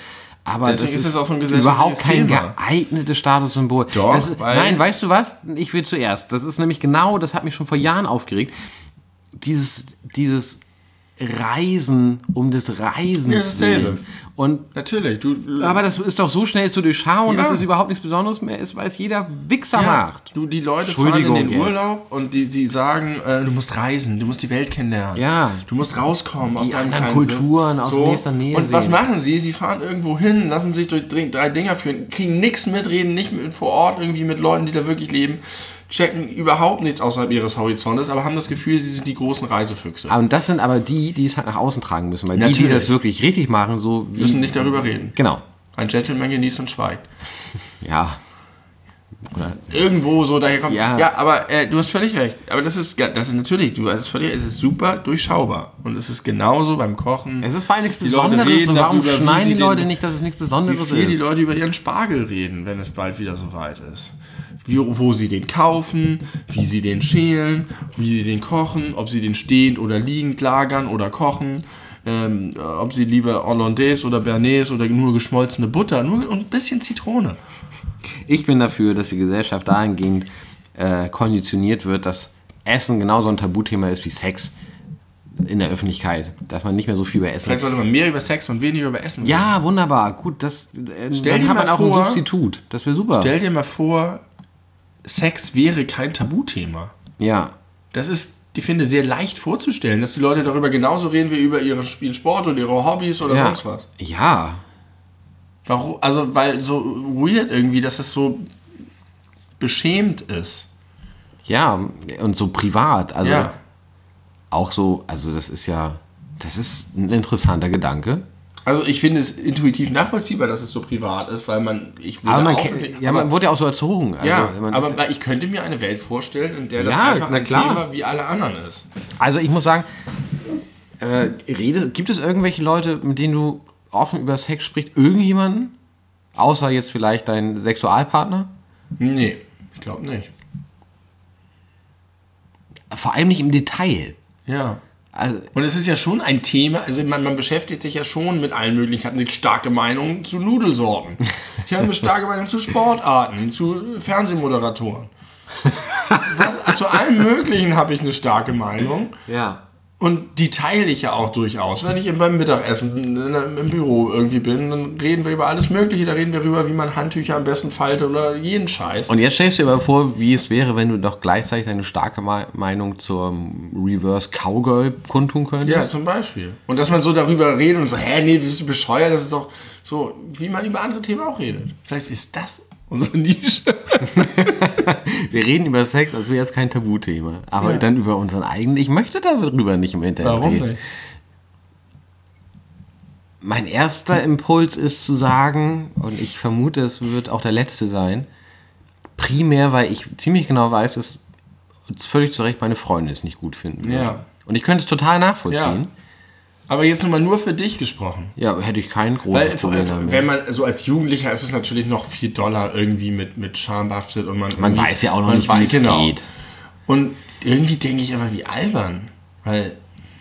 Aber deswegen das ist es auch so ein überhaupt kein Thema. Geeignetes Statussymbol. Doch, Nein, weißt du was? Ich will zuerst. Das ist nämlich genau, das hat mich schon vor Jahren aufgeregt. Dieses Reisen um des Reisens. Ja, dasselbe. Und natürlich. aber das ist doch so schnell zu durchschauen, dass es überhaupt nichts Besonderes mehr ist, weil es jeder Wichser macht. Die Leute fahren in den Urlaub und die sagen, du musst reisen, du musst die Welt kennenlernen. Ja. Du musst rauskommen aus deinem anderen Kulturen, aus nächster Nähe Und was sehen. machen sie? Sie fahren irgendwo hin, lassen sich durch 3 Dinger führen, kriegen nichts mitreden, nicht vor Ort irgendwie mit Leuten, die da wirklich leben, checken überhaupt nichts außerhalb ihres Horizontes, aber haben das Gefühl, sie sind die großen Reisefüchse. Und das sind aber die es halt nach außen tragen müssen, weil die das wirklich richtig machen, so wie... Müssen nicht darüber reden. Genau. Ein Gentleman genießt und schweigt. Ja. Oder irgendwo so daher kommt. Ja, aber du hast völlig recht. Aber das ist natürlich, es ist super durchschaubar. Und es ist genauso beim Kochen. Es ist vor allem nichts Besonderes. Und warum schneiden die Leute nicht, dass es nichts Besonderes ist? Wie viel die Leute über ihren Spargel reden, wenn es bald wieder soweit ist. Wo sie den kaufen, wie sie den schälen, wie sie den kochen, ob sie den stehend oder liegend lagern oder kochen, ob sie lieber Hollandaise oder Bernays oder nur geschmolzene Butter, nur ein bisschen Zitrone. Ich bin dafür, dass die Gesellschaft dahingehend konditioniert wird, dass Essen genauso ein Tabuthema ist wie Sex in der Öffentlichkeit. Dass man nicht mehr so viel über Essen... Vielleicht sollte man mehr über Sex und weniger über Essen reden. Ja, wunderbar. Gut, dann hat man auch ein Substitut. Das wäre super. Stell dir mal vor, Sex wäre kein Tabuthema. Ja. Das ist, ich finde, sehr leicht vorzustellen, dass die Leute darüber genauso reden wie über ihren Sport oder ihre Hobbys oder sonst was. Ja. Warum? Also, weil so weird irgendwie, dass das so beschämt ist. Ja, und so privat. Also ja. Auch so, also das ist ein interessanter Gedanke. Also ich finde es intuitiv nachvollziehbar, dass es so privat ist, weil man wurde ja auch so erzogen. Also, ja, aber ich könnte mir eine Welt vorstellen, in der das einfach ein Thema wie alle anderen ist. Also ich muss sagen, gibt es irgendwelche Leute, mit denen du offen über Sex sprichst? Irgendjemanden? Außer jetzt vielleicht dein Sexualpartner? Nee, ich glaube nicht. Vor allem nicht im Detail. Ja. Also, und es ist ja schon ein Thema, also man beschäftigt sich ja schon mit allen möglichen, ich habe eine starke Meinung zu Nudelsorten. Ich habe eine starke Meinung zu Sportarten, zu Fernsehmoderatoren. Zu allem Möglichen habe ich eine starke Meinung. Ja. Und die teile ich ja auch durchaus. Wenn ich beim Mittagessen im Büro irgendwie bin, dann reden wir über alles Mögliche. Da reden wir darüber, wie man Handtücher am besten faltet oder jeden Scheiß. Und jetzt stellst du dir aber vor, wie es wäre, wenn du doch gleichzeitig deine starke Meinung zur Reverse Cowgirl kundtun könntest. Ja, zum Beispiel. Und dass man so darüber redet und so, nee, bist du bescheuert? Das ist doch so, wie man über andere Themen auch redet. Vielleicht ist das unsere Nische. Wir reden über Sex, als wäre es kein Tabuthema. Aber dann über unseren eigenen. Ich möchte darüber nicht im Internet reden. Warum nicht? Mein erster Impuls ist zu sagen, und ich vermute, es wird auch der letzte sein, primär, weil ich ziemlich genau weiß, dass völlig zu Recht meine Freunde es nicht gut finden. Ja. Und ich könnte es total nachvollziehen. Ja. Aber jetzt nochmal nur für dich gesprochen. Ja, hätte ich kein großes Problem damit. Wenn man so als Jugendlicher ist es natürlich noch viel doller irgendwie mit Scham behaftet und man weiß ja auch noch nicht, wie es geht. Und irgendwie denke ich aber, wie albern. Weil.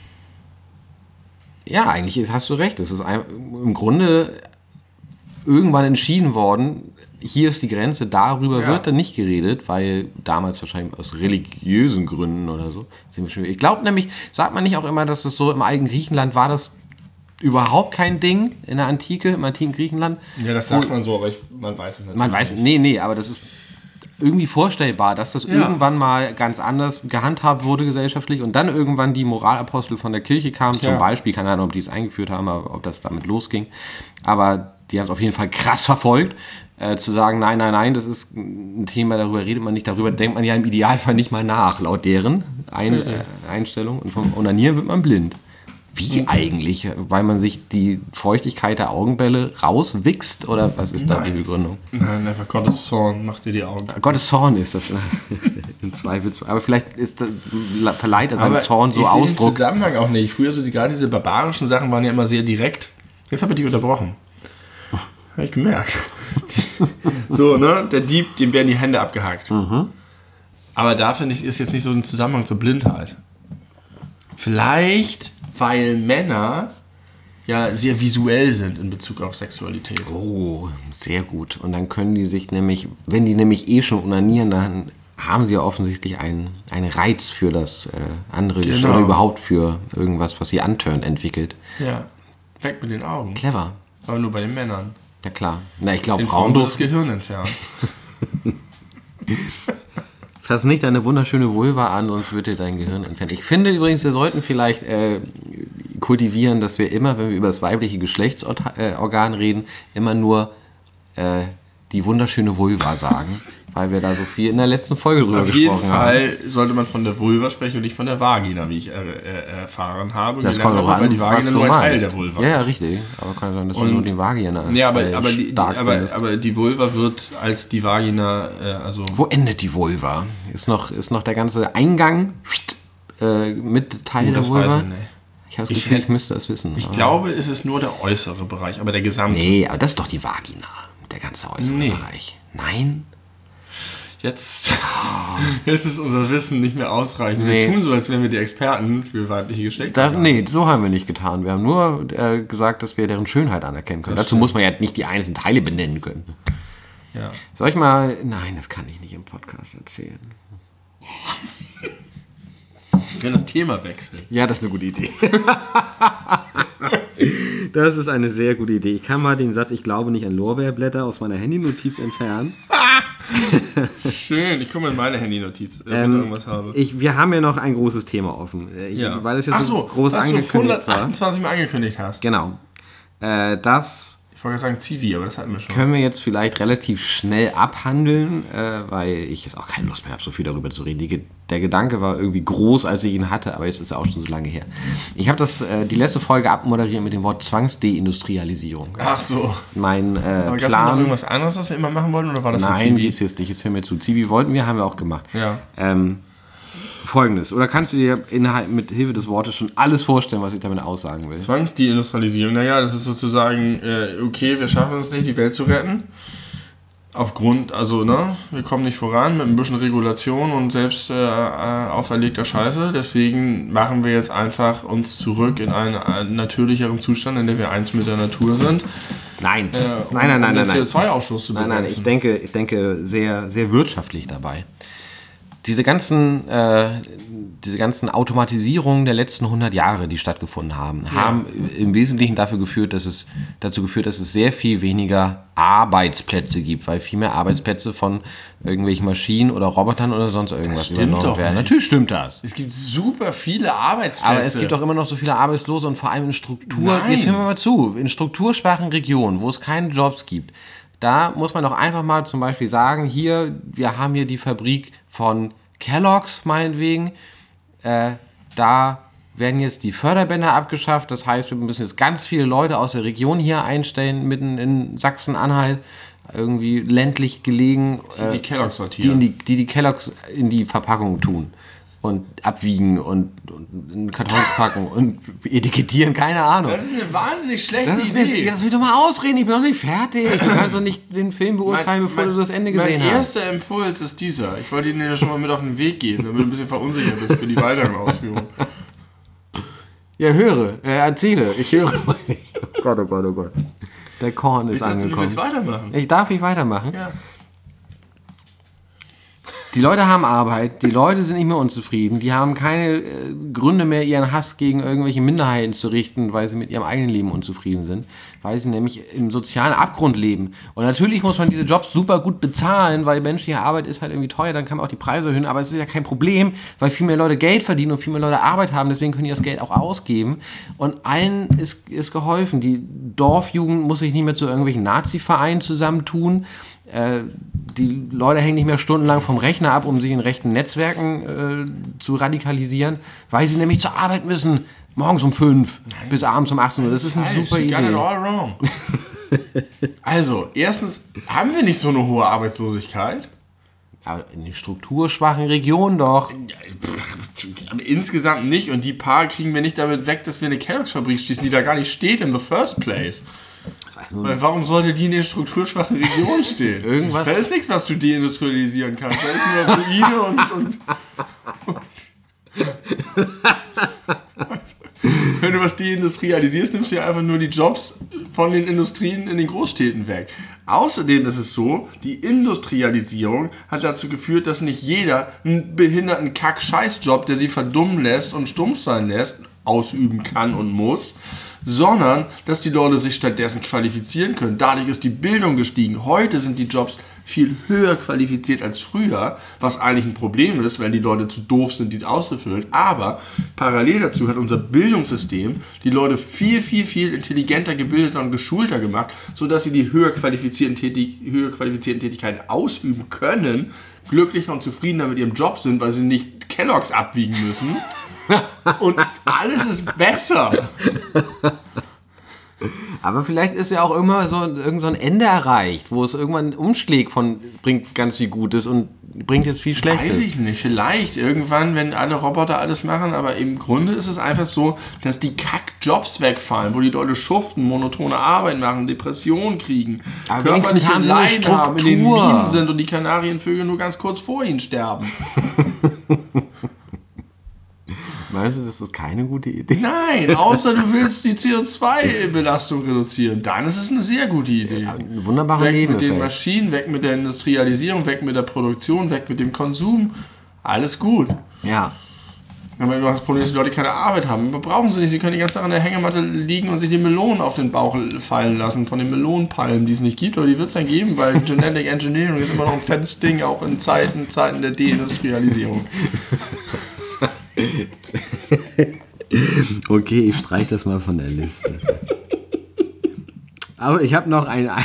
Ja, eigentlich hast du recht. Es ist im Grunde irgendwann entschieden worden, hier ist die Grenze, darüber wird dann nicht geredet, weil damals wahrscheinlich aus religiösen Gründen oder so. Ich glaube nämlich, sagt man nicht auch immer, dass das so im alten Griechenland war, das überhaupt kein Ding in der Antike, im antiken Griechenland? Ja, das sagt man so, aber man weiß es nicht. Man weiß, nee, aber das ist irgendwie vorstellbar, dass das irgendwann mal ganz anders gehandhabt wurde gesellschaftlich und dann irgendwann die Moralapostel von der Kirche kamen, zum Beispiel, keine Ahnung, ob die es eingeführt haben, ob das damit losging, aber die haben es auf jeden Fall krass verfolgt, zu sagen, nein, das ist ein Thema, darüber redet man nicht, darüber denkt man ja im Idealfall nicht mal nach, laut deren Einstellung, und vom Onanieren wird man blind. Wie eigentlich? Weil man sich die Feuchtigkeit der Augenbälle rauswichst? Oder was ist da die Begründung? Nein, einfach Gottes Zorn macht dir die Augen. Gottes Zorn ist das im Zweifelsfall. Aber vielleicht verleiht er seinem Zorn so Ausdruck. Ich sehe den Zusammenhang auch nicht. Früher gerade diese barbarischen Sachen waren ja immer sehr direkt. Jetzt habe ich dich unterbrochen. Habe ich gemerkt. So, ne? Der Dieb, dem werden die Hände abgehackt. Mhm. Aber da finde ich, ist jetzt nicht so ein Zusammenhang zur Blindheit. Vielleicht, weil Männer ja sehr visuell sind in Bezug auf Sexualität. Oh, sehr gut. Und dann können die sich nämlich, wenn die nämlich schon onanieren, dann haben sie ja offensichtlich einen Reiz für das andere Geschlecht oder überhaupt für irgendwas, was sie antörnt, entwickelt. Ja, weg mit den Augen. Clever. Aber nur bei den Männern. Ja klar. Na, ich glaube, Frauen wird das Gehirn entfernen. Fass nicht deine wunderschöne Vulva an, sonst wird dir dein Gehirn entfernt. Ich finde übrigens, wir sollten vielleicht kultivieren, dass wir immer, wenn wir über das weibliche Geschlechtsorgan reden, immer nur die wunderschöne Vulva sagen, weil wir da so viel in der letzten Folge drüber gesprochen haben. Auf jeden Fall sollte man von der Vulva sprechen und nicht von der Vagina, wie ich erfahren habe. Das kommt auch an, weil die Vagina nur ein Teil der Vulva ist. Ja, richtig. Aber kann sein, dass du nur die Vagina aber die Vulva wird als die Vagina, Wo endet die Vulva? Ist noch der ganze Eingang mit Teil der Vulva? Weiß ich nicht. Ich habe das Gefühl, ich müsste das wissen. Ich glaube, es ist nur der äußere Bereich, aber der gesamte. Nee, aber das ist doch die Vagina. Der ganze äußere Bereich. Nein? Jetzt ist unser Wissen nicht mehr ausreichend. Wir tun so, als wären wir die Experten für weibliche Geschlechtsorgane. Nee, so haben wir nicht getan. Wir haben nur gesagt, dass wir deren Schönheit anerkennen können. Dazu muss man ja nicht die einzelnen Teile benennen können. Ja. Soll ich mal... Nein, das kann ich nicht im Podcast erzählen. Wir können das Thema wechseln. Ja, das ist eine gute Idee. Das ist eine sehr gute Idee. Ich kann mal den Satz, ich glaube nicht an Lorbeerblätter, aus meiner Handynotiz entfernen. Schön, ich gucke mal in meine Handynotiz, wenn ich irgendwas habe. Wir haben ja noch ein großes Thema offen. Weil es jetzt so groß angekündigt war. 128 Mal angekündigt hast. Genau. Ich wollte sagen Zivi, aber das hatten wir schon. Können wir jetzt vielleicht relativ schnell abhandeln, weil ich jetzt auch keine Lust mehr habe, so viel darüber zu reden. Der Gedanke war irgendwie groß, als ich ihn hatte, aber jetzt ist er auch schon so lange her. Ich habe die letzte Folge abmoderiert mit dem Wort Zwangsdeindustrialisierung. Ach so. Mein aber gab es noch irgendwas anderes, was wir immer machen wollten, oder war das Nein, Zivi? gibt's jetzt nicht. Jetzt hören wir zu. Zivi wollten wir, haben wir auch gemacht. Ja. Folgendes. Oder kannst du dir mit Hilfe des Wortes schon alles vorstellen, was ich damit aussagen will? Zwangsdeindustrialisierung. Naja, das ist sozusagen, okay, wir schaffen es nicht, die Welt zu retten. Aufgrund, wir kommen nicht voran mit ein bisschen Regulation und selbst auferlegter Scheiße. Deswegen machen wir jetzt einfach uns zurück in einen natürlicheren Zustand, in dem wir eins mit der Natur sind. Nein. Nein. Den CO2-Ausstoß zu begrenzen. Nein, ich denke sehr, sehr wirtschaftlich dabei. Diese ganzen Automatisierungen der letzten 100 Jahre, die stattgefunden haben, haben im Wesentlichen dazu geführt, dass es sehr viel weniger Arbeitsplätze gibt, weil viel mehr Arbeitsplätze von irgendwelchen Maschinen oder Robotern oder sonst irgendwas übernommen werden. Natürlich stimmt das. Es gibt super viele Arbeitsplätze. Aber es gibt auch immer noch so viele Arbeitslose und vor allem in jetzt hören wir mal zu, in strukturschwachen Regionen, wo es keine Jobs gibt. Da muss man doch einfach mal zum Beispiel sagen, wir haben hier die Fabrik von Kellogg's meinetwegen, da werden jetzt die Förderbänder abgeschafft, das heißt, wir müssen jetzt ganz viele Leute aus der Region hier einstellen, mitten in Sachsen-Anhalt, irgendwie ländlich gelegen, die Kellogg's sortieren. Die Kellogg's in die Verpackung tun und abwiegen und in Kartons packen und etikettieren, keine Ahnung. Das ist eine wahnsinnig schlechte Idee. Das will doch mal ausreden, ich bin doch nicht fertig. Du kannst doch nicht den Film beurteilen, bevor du das Ende gesehen hast. Mein erster Impuls ist dieser. Ich wollte ihn dir schon mal mit auf den Weg geben, damit du ein bisschen verunsichert bist für die weiteren Ausführungen. Ja, erzähle. Ich höre mal nicht. Oh Gott, oh Gott, oh Gott. Der Korn ist angekommen. Du willst weitermachen. Darf ich weitermachen? Ja. Die Leute haben Arbeit, die Leute sind nicht mehr unzufrieden, die haben keine Gründe mehr, ihren Hass gegen irgendwelche Minderheiten zu richten, weil sie mit ihrem eigenen Leben unzufrieden sind, weil sie nämlich im sozialen Abgrund leben. Und natürlich muss man diese Jobs super gut bezahlen, weil menschliche Arbeit ist halt irgendwie teuer, dann kann man auch die Preise erhöhen, aber es ist ja kein Problem, weil viel mehr Leute Geld verdienen und viel mehr Leute Arbeit haben, deswegen können die das Geld auch ausgeben und allen ist geholfen. Die Dorfjugend muss sich nicht mehr zu irgendwelchen Nazi-Vereinen zusammentun, die Leute hängen nicht mehr stundenlang vom Rechner ab, um sich in rechten Netzwerken zu radikalisieren, weil sie nämlich zur Arbeit müssen, morgens um 5 bis abends um 18 Uhr. Das ist eine super Idee. You got it all wrong. Also, erstens haben wir nicht so eine hohe Arbeitslosigkeit. Aber in den strukturschwachen Regionen doch. Aber insgesamt nicht. Und die paar kriegen wir nicht damit weg, dass wir eine Kellogg's-Fabrik schließen, die da gar nicht steht in the first place. Weil warum sollte die in den strukturschwachen Regionen stehen? Irgendwas? Da ist nichts, was du deindustrialisieren kannst. Da ist nur Ruine und wenn du was deindustrialisierst, nimmst du ja einfach nur die Jobs von den Industrien in den Großstädten weg. Außerdem ist es so, die Industrialisierung hat dazu geführt, dass nicht jeder einen behinderten Kack-Scheiß-Job, der sie verdummen lässt und stumpf sein lässt, ausüben kann und muss, sondern dass die Leute sich stattdessen qualifizieren können. Dadurch ist die Bildung gestiegen. Heute sind die Jobs viel höher qualifiziert als früher, was eigentlich ein Problem ist, weil die Leute zu doof sind, die auszufüllen. Aber parallel dazu hat unser Bildungssystem die Leute viel, viel, viel intelligenter, gebildeter und geschulter gemacht, sodass sie die höher qualifizierten Tätigkeiten ausüben können, glücklicher und zufriedener mit ihrem Job sind, weil sie nicht Kelloggs abwiegen müssen. Und alles ist besser. Aber vielleicht ist ja auch irgendwann irgend so ein Ende erreicht, wo es irgendwann einen Umschlag von bringt ganz viel Gutes und bringt jetzt viel Schlechtes. Weiß ich nicht. Vielleicht irgendwann, wenn alle Roboter alles machen, aber im Grunde ist es einfach so, dass die Kack-Jobs wegfallen, wo die Leute schuften, monotone Arbeit machen, Depressionen kriegen, aber körperliche Leiden haben, in den Minen sind und die Kanarienvögel nur ganz kurz vor ihnen sterben. Meinst du, das ist keine gute Idee? Nein, außer du willst die CO2-Belastung reduzieren. Dann ist es eine sehr gute Idee. Ja, eine wunderbare Weg mit den Maschinen, weg mit der Industrialisierung, weg mit der Produktion, weg mit dem Konsum. Alles gut. Ja. Aber du hast das Problem, dass die Leute keine Arbeit haben. Aber brauchen sie nicht. Sie können die ganze Zeit an der Hängematte liegen und sich die Melonen auf den Bauch fallen lassen von den Melonenpalmen, die es nicht gibt. Aber die wird es dann geben, weil Genetic Engineering ist immer noch ein fettes Ding, auch in Zeiten der Deindustrialisierung. Okay, ich streiche das mal von der Liste. Aber ich habe noch einen.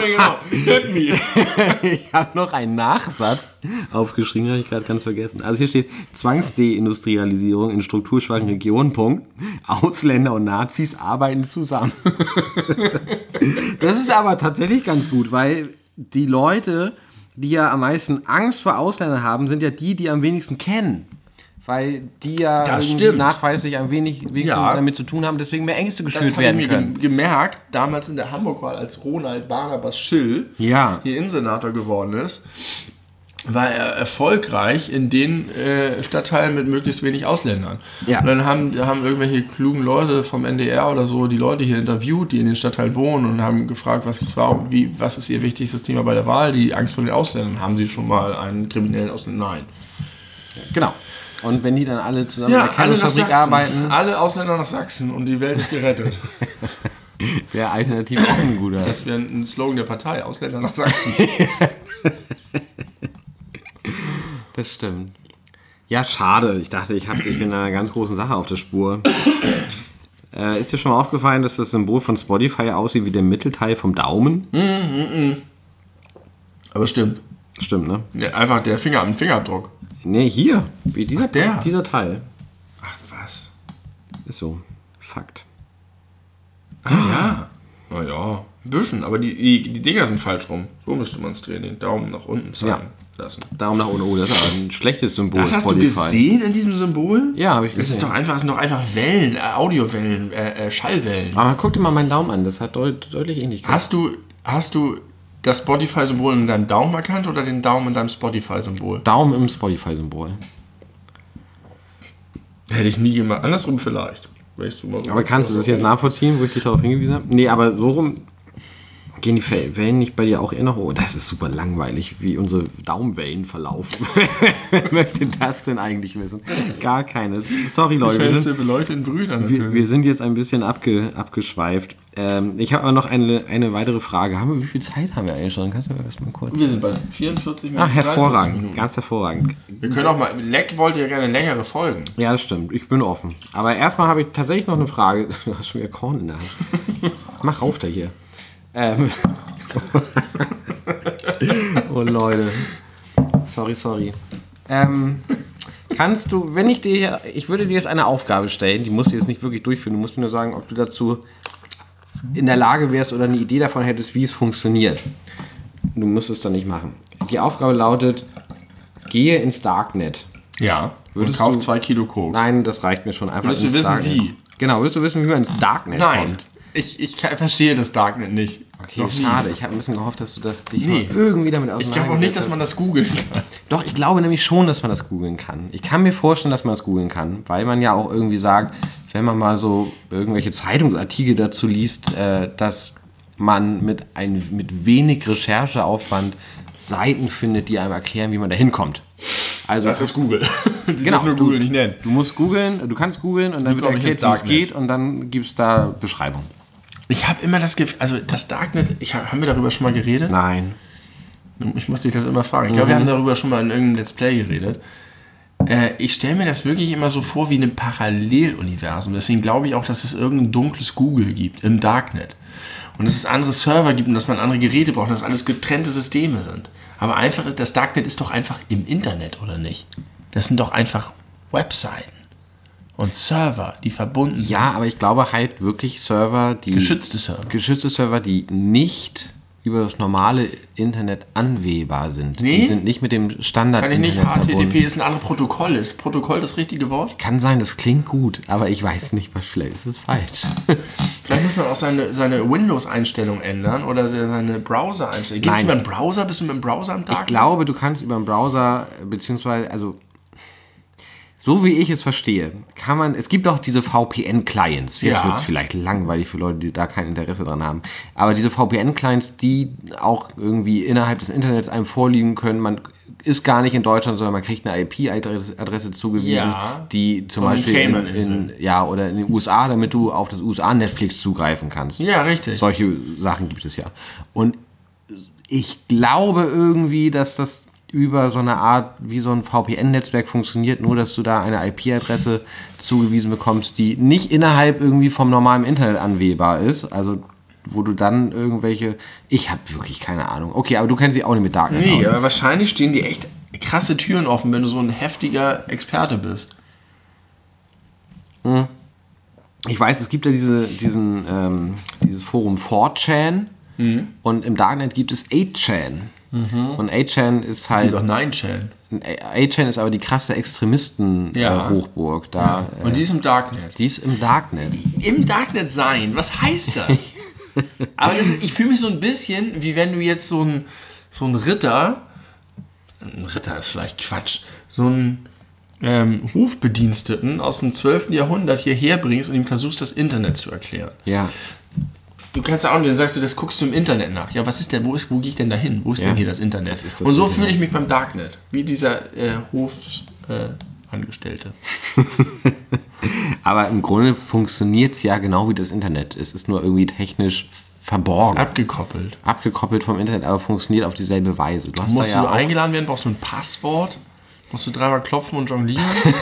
Ich habe noch einen Nachsatz aufgeschrieben, habe ich gerade ganz vergessen. Also hier steht Zwangsdeindustrialisierung in strukturschwachen Regionen. Punkt. Ausländer und Nazis arbeiten zusammen. Das ist aber tatsächlich ganz gut, weil die Leute, die ja am meisten Angst vor Ausländern haben, sind ja die am wenigsten kennen. Weil die ja nachweislich ein wenig damit zu tun haben, deswegen mehr Ängste geschürt werden können. Das habe ich mir gemerkt, damals in der Hamburg-Wahl, als Ronald Barnabas Schill hier Innensenator geworden ist, war er erfolgreich in den Stadtteilen mit möglichst wenig Ausländern. Ja. Und dann haben irgendwelche klugen Leute vom NDR oder so die Leute hier interviewt, die in den Stadtteilen wohnen und haben gefragt, was ist ihr wichtigstes Thema bei der Wahl? Die Angst vor den Ausländern. Haben sie schon mal einen kriminellen Ausländer? Nein. Genau. Und wenn die dann alle zusammen in der Kernfabrik arbeiten... Alle Ausländer nach Sachsen und die Welt ist gerettet. Wäre alternativ auch ein guter... Das wäre ein Slogan der Partei, Ausländer nach Sachsen. Das stimmt. Ja, schade. Ich dachte, ich bin einer ganz großen Sache auf der Spur. Ist dir schon mal aufgefallen, dass das Symbol von Spotify aussieht wie der Mittelteil vom Daumen? Aber stimmt. Stimmt, ne? Ja, einfach der Fingerabdruck. Ne, hier. Wie dieser Teil. Ach, was? Ist so. Fakt. Ja. Naja, ein bisschen. Aber die Dinger sind falsch rum. So müsste man es drehen. Den Daumen nach unten zeigen lassen. Daumen nach unten. Oh, das ist aber ein schlechtes Symbol. Das hast du gesehen in diesem Symbol? Ja, habe ich gesehen. Das sind doch einfach Wellen, Audiowellen, Schallwellen. Aber guck dir mal meinen Daumen an. Das hat deutlich Ähnlichkeit. Hast du das Spotify-Symbol in deinem Daumen erkannt oder den Daumen in deinem Spotify-Symbol? Daumen im Spotify-Symbol. Hätte ich nie gemacht. Andersrum vielleicht. Aber kannst du das jetzt nachvollziehen, wo ich dich darauf hingewiesen habe? Nee, aber so rum gehen die Wellen nicht bei dir auch eher noch... Oh, das ist super langweilig, wie unsere Daumenwellen verlaufen. Wer möchte das denn eigentlich wissen? Gar keine. Sorry, Leute. Wir sind jetzt ein bisschen abgeschweift. Ich habe aber noch eine weitere Frage. Wie viel Zeit haben wir eigentlich schon? Kannst du mir das mal kurz... Wir sind bei 44 Minuten. Hervorragend. Ganz hervorragend. Wir können auch mal... Leck wollte ja gerne längere Folgen. Ja, das stimmt. Ich bin offen. Aber erstmal habe ich tatsächlich noch eine Frage. Du hast schon wieder Korn in der Hand. Mach rauf da hier. Oh Leute. Sorry. Kannst du, ich würde dir jetzt eine Aufgabe stellen, die musst du jetzt nicht wirklich durchführen, du musst mir nur sagen, ob du dazu in der Lage wärst oder eine Idee davon hättest, wie es funktioniert. Du musst es dann nicht machen. Die Aufgabe lautet, gehe ins Darknet. Ja, und kauf 2 Kilo Koks. Nein, das reicht mir schon. Einfach willst du wissen, Darknet. Wie? Genau, willst du wissen, wie man ins Darknet kommt? Ich verstehe das Darknet nicht. Okay, schade. Ich habe ein bisschen gehofft, dass du dich irgendwie damit auseinandersetzt. Ich glaube auch nicht, dass man das googeln kann. Doch, ich glaube nämlich schon, dass man das googeln kann. Ich kann mir vorstellen, dass man das googeln kann, weil man ja auch irgendwie sagt, wenn man mal so irgendwelche Zeitungsartikel dazu liest, dass man mit wenig Rechercheaufwand Seiten findet, die einem erklären, wie man da hinkommt. Also, das ist Google. Die genau, nur Google nicht nennen. Du kannst googeln und dann wird erklärt, wie es geht und dann gibt es da Beschreibung. Ich habe immer das Gefühl, also das Darknet, haben wir darüber schon mal geredet? Nein. Ich muss dich das immer fragen. Ich glaube, wir haben darüber schon mal in irgendeinem Let's Play geredet. Ich stelle mir das wirklich immer so vor wie ein Paralleluniversum. Deswegen glaube ich auch, dass es irgendein dunkles Google gibt im Darknet. Und dass es andere Server gibt und dass man andere Geräte braucht und dass alles getrennte Systeme sind. Aber einfach, das Darknet ist doch einfach im Internet, oder nicht? Das sind doch einfach Webseiten und Server, die verbunden sind. Ja, aber ich glaube halt wirklich Server, die... Geschützte Server, die nicht über das normale Internet anwählbar sind. Nee? Die sind nicht mit dem Standard-Internet Kann ich nicht. HTTP verbunden. ist ein anderes Protokoll. Ist Protokoll das richtige Wort? Kann sein, das klingt gut, aber ich weiß nicht, was vielleicht ist. Es falsch. Vielleicht muss man auch seine Windows-Einstellung ändern oder seine Browser-Einstellung. Gehst du über einen Browser? Bist du mit dem Browser am Tag? Ich glaube, du kannst über einen Browser, beziehungsweise, also so wie ich es verstehe, es gibt auch diese VPN-Clients. Jetzt wird es vielleicht langweilig für Leute, die da kein Interesse dran haben. Aber diese VPN-Clients, die auch irgendwie innerhalb des Internets einem vorliegen können, man ist gar nicht in Deutschland, sondern man kriegt eine IP-Adresse zugewiesen, die zum Beispiel oder in den USA, damit du auf das USA-Netflix zugreifen kannst. Ja, richtig. Solche Sachen gibt es ja. Und ich glaube irgendwie, dass das über so eine Art, wie so ein VPN-Netzwerk funktioniert, nur dass du da eine IP-Adresse zugewiesen bekommst, die nicht innerhalb irgendwie vom normalen Internet anwählbar ist, also wo du dann ich habe wirklich keine Ahnung. Okay, aber du kennst sie auch nicht mit Darknet. Nee, aber wahrscheinlich stehen die echt krasse Türen offen, wenn du so ein heftiger Experte bist. Ich weiß, es gibt ja dieses Forum 4chan und im Darknet gibt es 8chan. Und 8chan ist halt... Es gibt auch 9chan. 8chan ist aber die krasse Extremisten-Hochburg. Und die ist im Darknet. Die ist im Darknet. Im Darknet sein? Was heißt das? Aber ich fühle mich so ein bisschen, wie wenn du jetzt so ein Ritter... Ein Ritter ist vielleicht Quatsch. So einen Hofbediensteten aus dem 12. Jahrhundert hierher bringst und ihm versuchst, das Internet zu erklären. Ja. Du kannst ja auch nicht, dann sagst du, das guckst du im Internet nach. Ja, was ist denn, wo gehe ich denn da hin? Wo ist denn hier das Internet? Und so fühle ich mich beim Darknet, wie dieser Hofangestellte. Aber im Grunde funktioniert es ja genau wie das Internet. Es ist nur irgendwie technisch verborgen. Abgekoppelt. Abgekoppelt vom Internet, aber funktioniert auf dieselbe Weise. Musst du eingeladen werden, brauchst du ein Passwort? Musst du dreimal klopfen und jonglieren?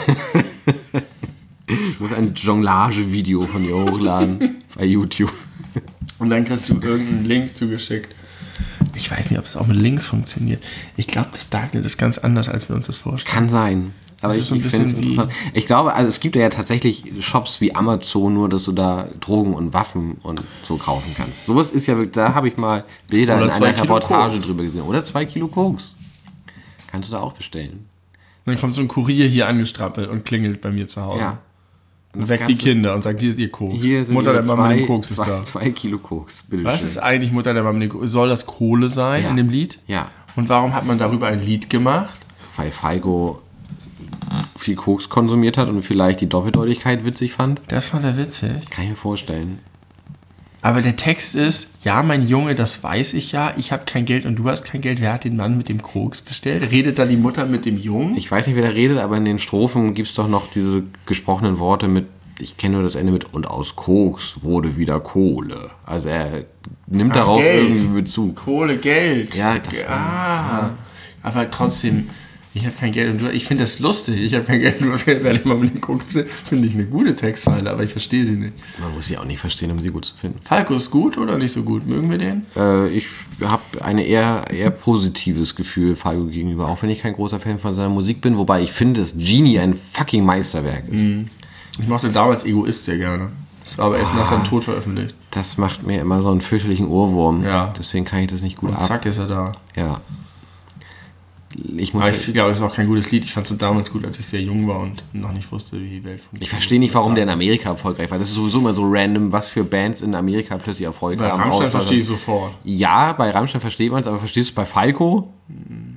Ich muss ein Jonglage-Video von dir hochladen bei YouTube. Und dann kriegst du irgendeinen Link zugeschickt. Ich weiß nicht, ob das auch mit Links funktioniert. Ich glaube, das Darknet ist ganz anders, als wir uns das vorstellen. Kann sein. Aber ich finde es interessant. Ich glaube, also es gibt ja tatsächlich Shops wie Amazon, nur dass du da Drogen und Waffen und so kaufen kannst. Sowas ist ja wirklich, da habe ich mal Bilder in einer Reportage drüber gesehen. Oder 2 Kilo Koks. Kannst du da auch bestellen. Dann kommt so ein Kurier hier angestrappelt und klingelt bei mir zu Hause. Ja. Und weckt die Kinder und sagt, hier ist ihr Koks. Mutter der Mama mit dem Koks ist da. 2 Kilo Koks, bitte. Was ist eigentlich Mutter der Mama mit dem Koks? Soll das Kohle sein in dem Lied? Ja. Und warum hat man darüber ein Lied gemacht? Weil Falco viel Koks konsumiert hat und vielleicht die Doppeldeutigkeit witzig fand. Das fand er witzig. Kann ich mir vorstellen. Aber der Text ist, ja, mein Junge, das weiß ich ja, ich habe kein Geld und du hast kein Geld. Wer hat den Mann mit dem Koks bestellt? Redet da die Mutter mit dem Jungen? Ich weiß nicht, wer da redet, aber in den Strophen gibt es doch noch diese gesprochenen Worte mit, ich kenne nur das Ende mit, und aus Koks wurde wieder Kohle. Also er nimmt darauf Geld. irgendwie Bezug. Kohle, Geld. Ja, das Aber trotzdem, ich habe kein Geld und du, ich finde das lustig, ich habe kein Geld und du hast Geld, wer mal mit dem Koks bestellt, finde ich eine gute Textzeile, aber ich verstehe sie nicht. Man muss sie auch nicht verstehen, um sie gut zu finden. Falco ist gut oder nicht so gut? Mögen wir den? Ich habe ein eher positives Gefühl Falco gegenüber, auch wenn ich kein großer Fan von seiner Musik bin, wobei ich finde, dass Genie ein fucking Meisterwerk ist. Ich mochte damals Egoist sehr gerne. Das war aber erst nach seinem Tod veröffentlicht. Das macht mir immer so einen fürchterlichen Ohrwurm. Ja. Deswegen kann ich das nicht gut ab. Zack ist er da. Ja. Ich glaube, es ist auch kein gutes Lied. Ich fand es so damals gut, als ich sehr jung war und noch nicht wusste, wie die Welt funktioniert. Ich verstehe nicht, warum der in Amerika erfolgreich war. Das ist sowieso immer so random, was für Bands in Amerika plötzlich Erfolg haben. Bei Rammstein verstehe ich sofort. Ja, bei Rammstein versteht man es, aber verstehst du es bei Falco?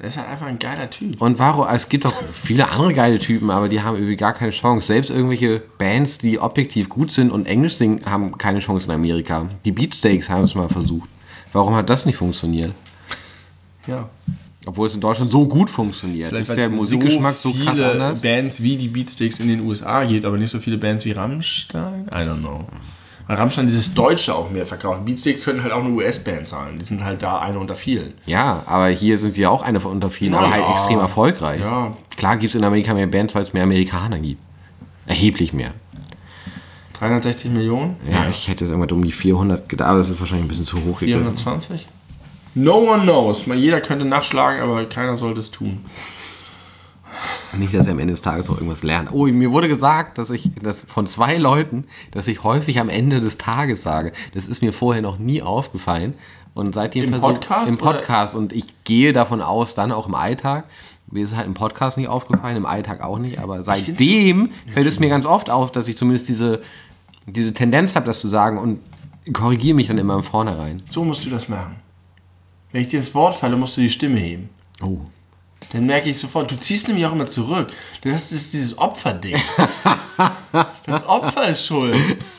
Der ist halt einfach ein geiler Typ. Und warum, es gibt doch viele andere geile Typen, aber die haben irgendwie gar keine Chance. Selbst irgendwelche Bands, die objektiv gut sind und Englisch singen, haben keine Chance in Amerika. Die Beatsteaks haben es mal versucht. Warum hat das nicht funktioniert? Ja. Obwohl es in Deutschland so gut funktioniert. Vielleicht ist der Musikgeschmack so krass viele anders? Bands wie die Beatsteaks in den USA gibt, aber nicht so viele Bands wie Rammstein? I don't know. Weil Rammstein dieses Deutsche auch mehr verkauft. Beatsteaks können halt auch eine US-Band sein. Die sind halt da eine unter vielen. Ja, aber hier sind sie auch eine von unter vielen, aber halt extrem erfolgreich. Ja. Klar gibt es in Amerika mehr Bands, weil es mehr Amerikaner gibt. Erheblich mehr. 360 Millionen? Ja, ich hätte irgendwas um die 400 gedacht, aber das ist wahrscheinlich ein bisschen zu hoch. 420? No one knows. Mal jeder könnte nachschlagen, aber keiner sollte es tun. Nicht, dass er am Ende des Tages noch irgendwas lernt. Oh, mir wurde gesagt, dass von 2 Leuten, dass ich häufig am Ende des Tages sage. Das ist mir vorher noch nie aufgefallen. Und seitdem Podcast? Im Podcast. Und ich gehe davon aus, dann auch im Alltag. Mir ist es halt im Podcast nicht aufgefallen, im Alltag auch nicht. Aber seitdem fällt es mir ganz oft auf, dass ich zumindest diese Tendenz habe, das zu sagen und korrigiere mich dann immer im Vornherein. So musst du das machen. Wenn ich dir ins Wort falle, musst du die Stimme heben. Oh. Dann merke ich sofort, du ziehst nämlich auch immer zurück. Das ist dieses Opferding. Das Opfer ist schuld.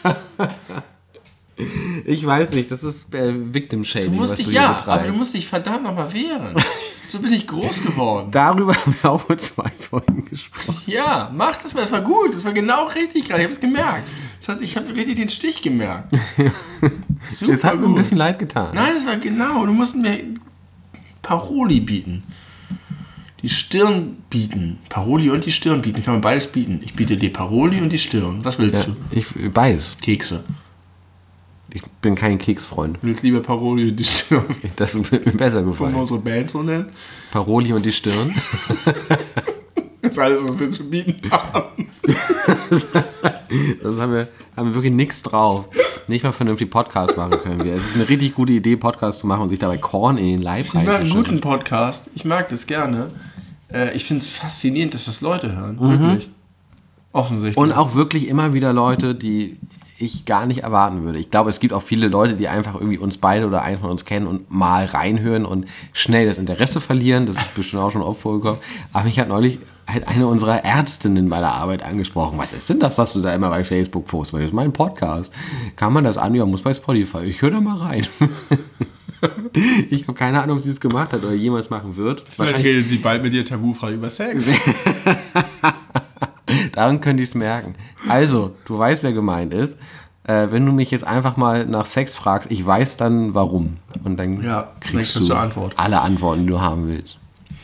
Ich weiß nicht, das ist Victim-Shaming, was du hier betreibst. Aber du musst dich verdammt nochmal wehren. So bin ich groß geworden. Darüber haben wir auch vor 2 Folgen gesprochen. Ja, mach das mal, das war gut. Das war genau richtig gerade, ich habe es gemerkt. Ich habe richtig den Stich gemerkt. Super das hat mir ein bisschen leid getan. Nein, das war genau, du musst mir Paroli bieten. Die Stirn bieten. Paroli und die Stirn bieten. Kann man beides bieten. Ich biete dir Paroli und die Stirn. Was willst du? Beides. Kekse. Ich bin kein Keksfreund. Du willst lieber Paroli und die Stirn. Das wird mir besser gefallen. Wollen wir unsere Band so nennen? Paroli und die Stirn. Das ist alles, was wir zu bieten haben. Das haben wir wirklich nichts drauf. Nicht mal vernünftig Podcast machen können wir. Es ist eine richtig gute Idee, Podcast zu machen und sich dabei Korn in den Leib reinzuschütten. Ich mag einen guten Podcast. Ich mag das gerne. Ich finde es faszinierend, dass das Leute hören. Wirklich. Offensichtlich. Und auch wirklich immer wieder Leute, die ich gar nicht erwarten würde. Ich glaube, es gibt auch viele Leute, die einfach irgendwie uns beide oder einen von uns kennen und mal reinhören und schnell das Interesse verlieren. Das ist bestimmt auch schon oft vorgekommen. Aber mich hat neulich eine unserer Ärztinnen bei der Arbeit angesprochen. Was ist denn das, was du da immer bei Facebook postest? Das ist mein Podcast. Kann man das an? Ja, muss bei Spotify. Ich höre da mal rein. Ich habe keine Ahnung, ob sie es gemacht hat oder jemals machen wird. Vielleicht redet sie bald mit dir tabufrei über Sex. Daran könnte ich es merken. Also, du weißt, wer gemeint ist. Wenn du mich jetzt einfach mal nach Sex fragst, ich weiß dann warum. Und dann kriegst du alle Antworten, die du haben willst.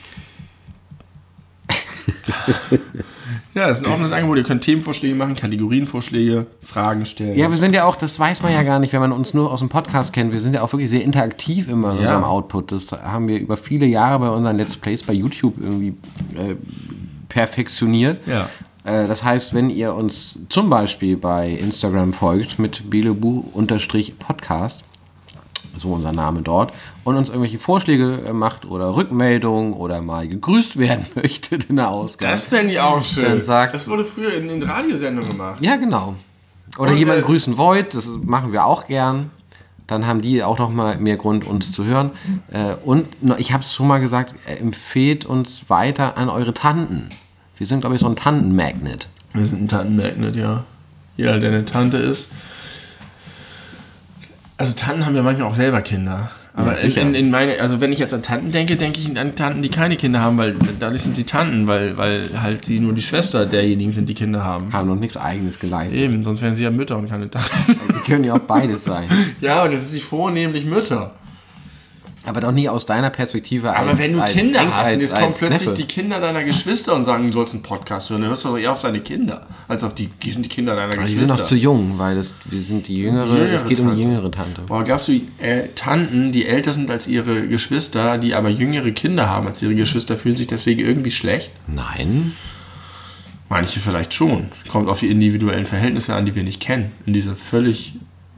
Ja, das ist ein offenes Angebot. Ihr könnt Themenvorschläge machen, Kategorienvorschläge, Fragen stellen. Ja, wir sind ja auch, das weiß man ja gar nicht, wenn man uns nur aus dem Podcast kennt. Wir sind ja auch wirklich sehr interaktiv immer in unserem Output. Das haben wir über viele Jahre bei unseren Let's Plays bei YouTube irgendwie perfektioniert. Ja. Das heißt, wenn ihr uns zum Beispiel bei Instagram folgt mit belebu_podcast, so unser Name dort, und uns irgendwelche Vorschläge macht oder Rückmeldungen oder mal gegrüßt werden möchtet in der Ausgabe. Das fände ich auch schön. Dann sagt, das wurde früher in Radiosendungen gemacht. Ja, genau. Oder jemanden grüßen wollt, das machen wir auch gern. Dann haben die auch noch mal mehr Grund, uns zu hören. Und ich habe es schon mal gesagt, empfehlt uns weiter an eure Tanten. Wir sind, glaube ich, so ein Tantenmagnet. Wir sind ein Tantenmagnet, ja. Jeder, der eine Tante ist. Also Tanten haben ja manchmal auch selber Kinder. Aber ja, also wenn ich jetzt an Tanten denke ich an Tanten, die keine Kinder haben, weil dadurch sind sie Tanten, weil halt sie nur die Schwester derjenigen sind, die Kinder haben. Haben noch nichts Eigenes geleistet. Eben, sonst wären sie ja Mütter und keine Tanten. Sie können ja auch beides sein. Ja, aber das sind sie vornehmlich Mütter. Aber doch nie aus deiner Perspektive als Aber wenn du Kinder hast und jetzt kommen plötzlich Neffe. Die Kinder deiner Geschwister und sagen, du sollst einen Podcast hören, dann hörst du doch eher auf deine Kinder, als auf die Kinder deiner Geschwister. Die sind noch zu jung, weil wir sind die jüngere es geht Tante. Um die jüngere Tante. Boah, glaubst du, Tanten, die älter sind als ihre Geschwister, die aber jüngere Kinder haben als ihre Geschwister, fühlen sich deswegen irgendwie schlecht? Nein. Manche vielleicht schon. Kommt auf die individuellen Verhältnisse an, die wir nicht kennen. In dieser völlig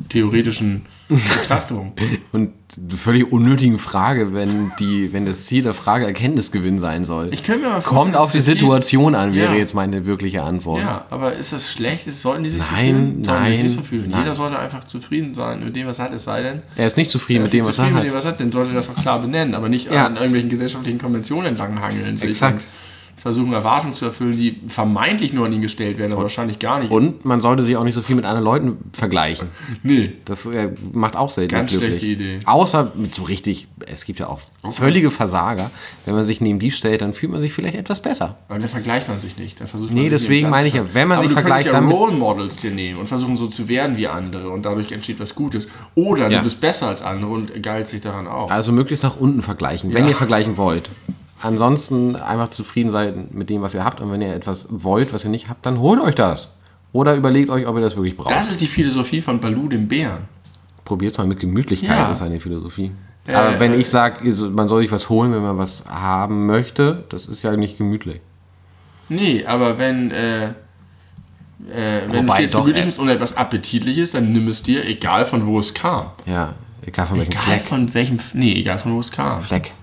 theoretischen Betrachtung. Und völlig unnötigen Frage, wenn das Ziel der Frage Erkenntnisgewinn sein soll. Ich könnte mir mal vorstellen, kommt auf die Situation an, wäre jetzt meine wirkliche Antwort. Ja, aber ist das schlecht? Sollten die sich so fühlen? Sollten sich nicht so fühlen. Nein. Jeder sollte einfach zufrieden sein mit dem, was er hat, es sei denn... Er ist nicht zufrieden mit dem, was er hat. Dann sollte er das auch klar benennen, aber nicht an irgendwelchen gesellschaftlichen Konventionen entlanghangeln. Exakt. Versuchen, Erwartungen zu erfüllen, die vermeintlich nur an ihn gestellt werden, aber wahrscheinlich gar nicht. Und man sollte sich auch nicht so viel mit anderen Leuten vergleichen. Nee. Das macht auch selten ganz glücklich. Schlechte Idee. Außer mit so richtig, es gibt ja auch völlige Versager. Wenn man sich neben die stellt, dann fühlt man sich vielleicht etwas besser. Aber dann vergleicht man sich nicht. Dann versucht man deswegen meine ich ja, wenn man sich vergleicht... Aber du kannst ja Role Models dir nehmen und versuchen so zu werden wie andere und dadurch entsteht was Gutes. Oder du bist besser als andere und geilst dich daran auf. Also möglichst nach unten vergleichen, wenn ihr vergleichen wollt. Ansonsten einfach zufrieden sein mit dem, was ihr habt. Und wenn ihr etwas wollt, was ihr nicht habt, dann holt euch das. Oder überlegt euch, ob ihr das wirklich braucht. Das ist die Philosophie von Baloo, dem Bären. Probiert es mal mit Gemütlichkeit, ist eine Philosophie. Aber wenn ich sage, man soll sich was holen, wenn man was haben möchte, das ist ja nicht gemütlich. Nee, aber wenn du stets gemütlich bist und etwas Appetitliches, dann nimm es dir, egal von wo es kam. Ja, egal von welchem Fleck. Egal von wo es kam. Fleck.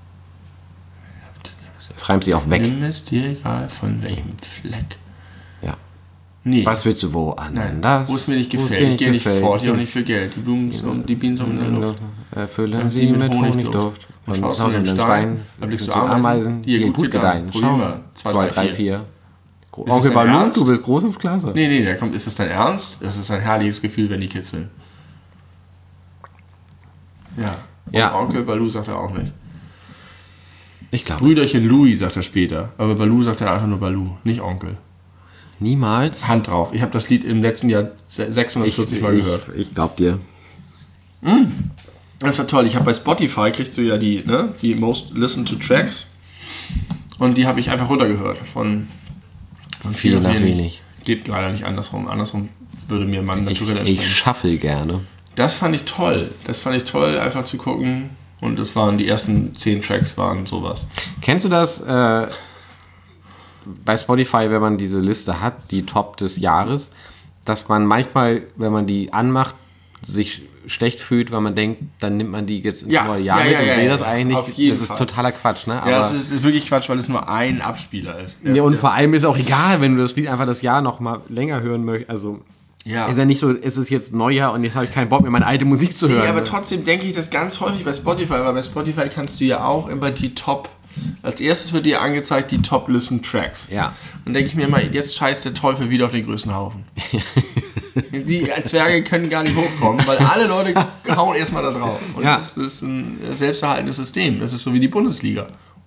Das reimt sich auch weg. Nimm es dir, egal von welchem Fleck. Ja. Nee. Was willst du woanders? Wo es mir nicht gefällt. Ich gehe nicht fort, hier auch nicht für Geld. Die Blumen und die Bienen sind in der Luft. Erfüllen sie mit Honigduft. Und schaust du in den Stein, da blickst du Ameisen, die gut gedeihen. Schau mal, 2, 3, 4. Onkel Baloo, du bist groß und klasse. Nee, da kommt, ist das dein Ernst? Das ist ein herrliches Gefühl, wenn die kitzeln. Ja. Und Onkel Baloo sagt er auch nicht. Ich glaube. Brüderchen Louis, sagt er später. Aber Baloo sagt er einfach nur Baloo, nicht Onkel. Niemals? Hand drauf. Ich habe das Lied im letzten Jahr 640 Mal gehört. Ich glaub dir. Das war toll. Ich habe bei Spotify, kriegst du ja die Most Listened to Tracks. Und die habe ich einfach runtergehört. Von viel nach wenig. Geht leider nicht andersrum. Andersrum würde mir man natürlich entsprechen. Ich shuffle gerne. Das fand ich toll. Einfach zu gucken. Und das waren die ersten 10 Tracks waren sowas. Kennst du das bei Spotify, wenn man diese Liste hat, die Top des Jahres, dass man manchmal, wenn man die anmacht, sich schlecht fühlt, weil man denkt, dann nimmt man die jetzt ins neue Jahr mit und will das eigentlich nicht. Das ist totaler Quatsch, ne? Aber es ist wirklich Quatsch, weil es nur ein Abspieler ist. Und vor allem ist auch egal, wenn du das Lied einfach das Jahr noch mal länger hören möchtest. Also ist ja nicht so, es ist jetzt Neujahr und jetzt habe ich keinen Bock mehr, meine alte Musik zu hören. Nee, aber trotzdem denke ich das ganz häufig bei Spotify, weil bei Spotify kannst du ja auch immer die als erstes wird dir angezeigt die Top-Listen-Tracks. Ja. Dann denke ich mir immer, jetzt scheißt der Teufel wieder auf den größten Haufen. Die Zwerge können gar nicht hochkommen, weil alle Leute hauen erstmal da drauf. Und das ist ein selbsterhaltendes System. Das ist so wie die Bundesliga.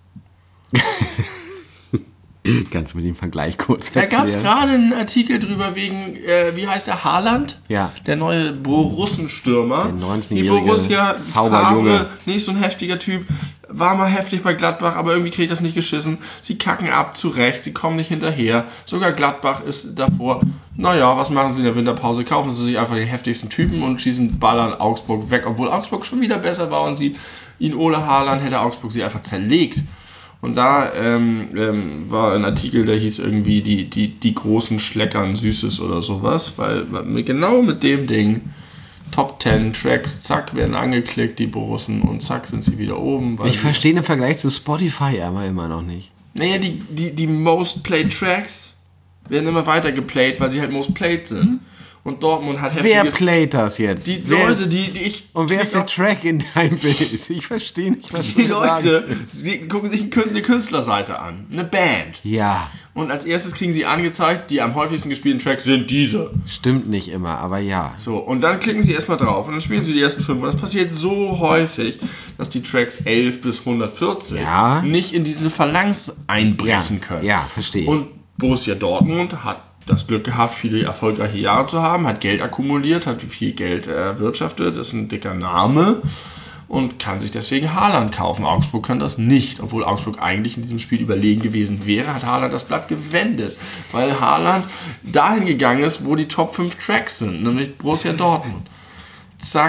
Kannst du mit dem Vergleich kurz erklären? Da gab es gerade einen Artikel drüber wegen, wie heißt der, Haaland? Ja. Der neue Borussenstürmer. Der 19-jährige die Borussia, Zauberjunge. Nicht so ein heftiger Typ. War mal heftig bei Gladbach, aber irgendwie kriegt das nicht geschissen. Sie kacken ab, zu Recht, sie kommen nicht hinterher. Sogar Gladbach ist davor. Naja, was machen sie in der Winterpause? Kaufen sie sich einfach den heftigsten Typen und schießen Ballern Augsburg weg, obwohl Augsburg schon wieder besser war und Ole Haaland hätte Augsburg sie einfach zerlegt. Und da war ein Artikel, der hieß irgendwie die großen Schleckern Süßes oder sowas, weil genau mit dem Ding Top 10 Tracks, zack, werden angeklickt, die Borussen, und zack, sind sie wieder oben. Ich verstehe den Vergleich zu Spotify aber immer noch nicht. Naja, die Most Played Tracks werden immer weiter geplayt, weil sie halt Most Played sind. Und Dortmund hat heftiges... Wer playt das jetzt? Die Leute, die ich... Und wer ist der Track in deinem Bild? Ich verstehe nicht, was die Leute gucken sich eine Künstlerseite an. Eine Band. Ja. Und als erstes kriegen sie angezeigt, die am häufigsten gespielten Tracks sind diese. Stimmt nicht immer, aber ja. So, und dann klicken sie erstmal drauf und dann spielen sie die ersten 5. Und das passiert so häufig, dass die Tracks 11 bis 140 nicht in diese Phalanx einbrechen können. Ja, verstehe. Und Borussia Dortmund hat das Glück gehabt, viele erfolgreiche Jahre zu haben, hat Geld akkumuliert, hat viel Geld erwirtschaftet, ist ein dicker Name und kann sich deswegen Haaland kaufen. Augsburg kann das nicht, obwohl Augsburg eigentlich in diesem Spiel überlegen gewesen wäre, hat Haaland das Blatt gewendet, weil Haaland dahin gegangen ist, wo die Top 5 Tracks sind, nämlich Borussia Dortmund. Zack,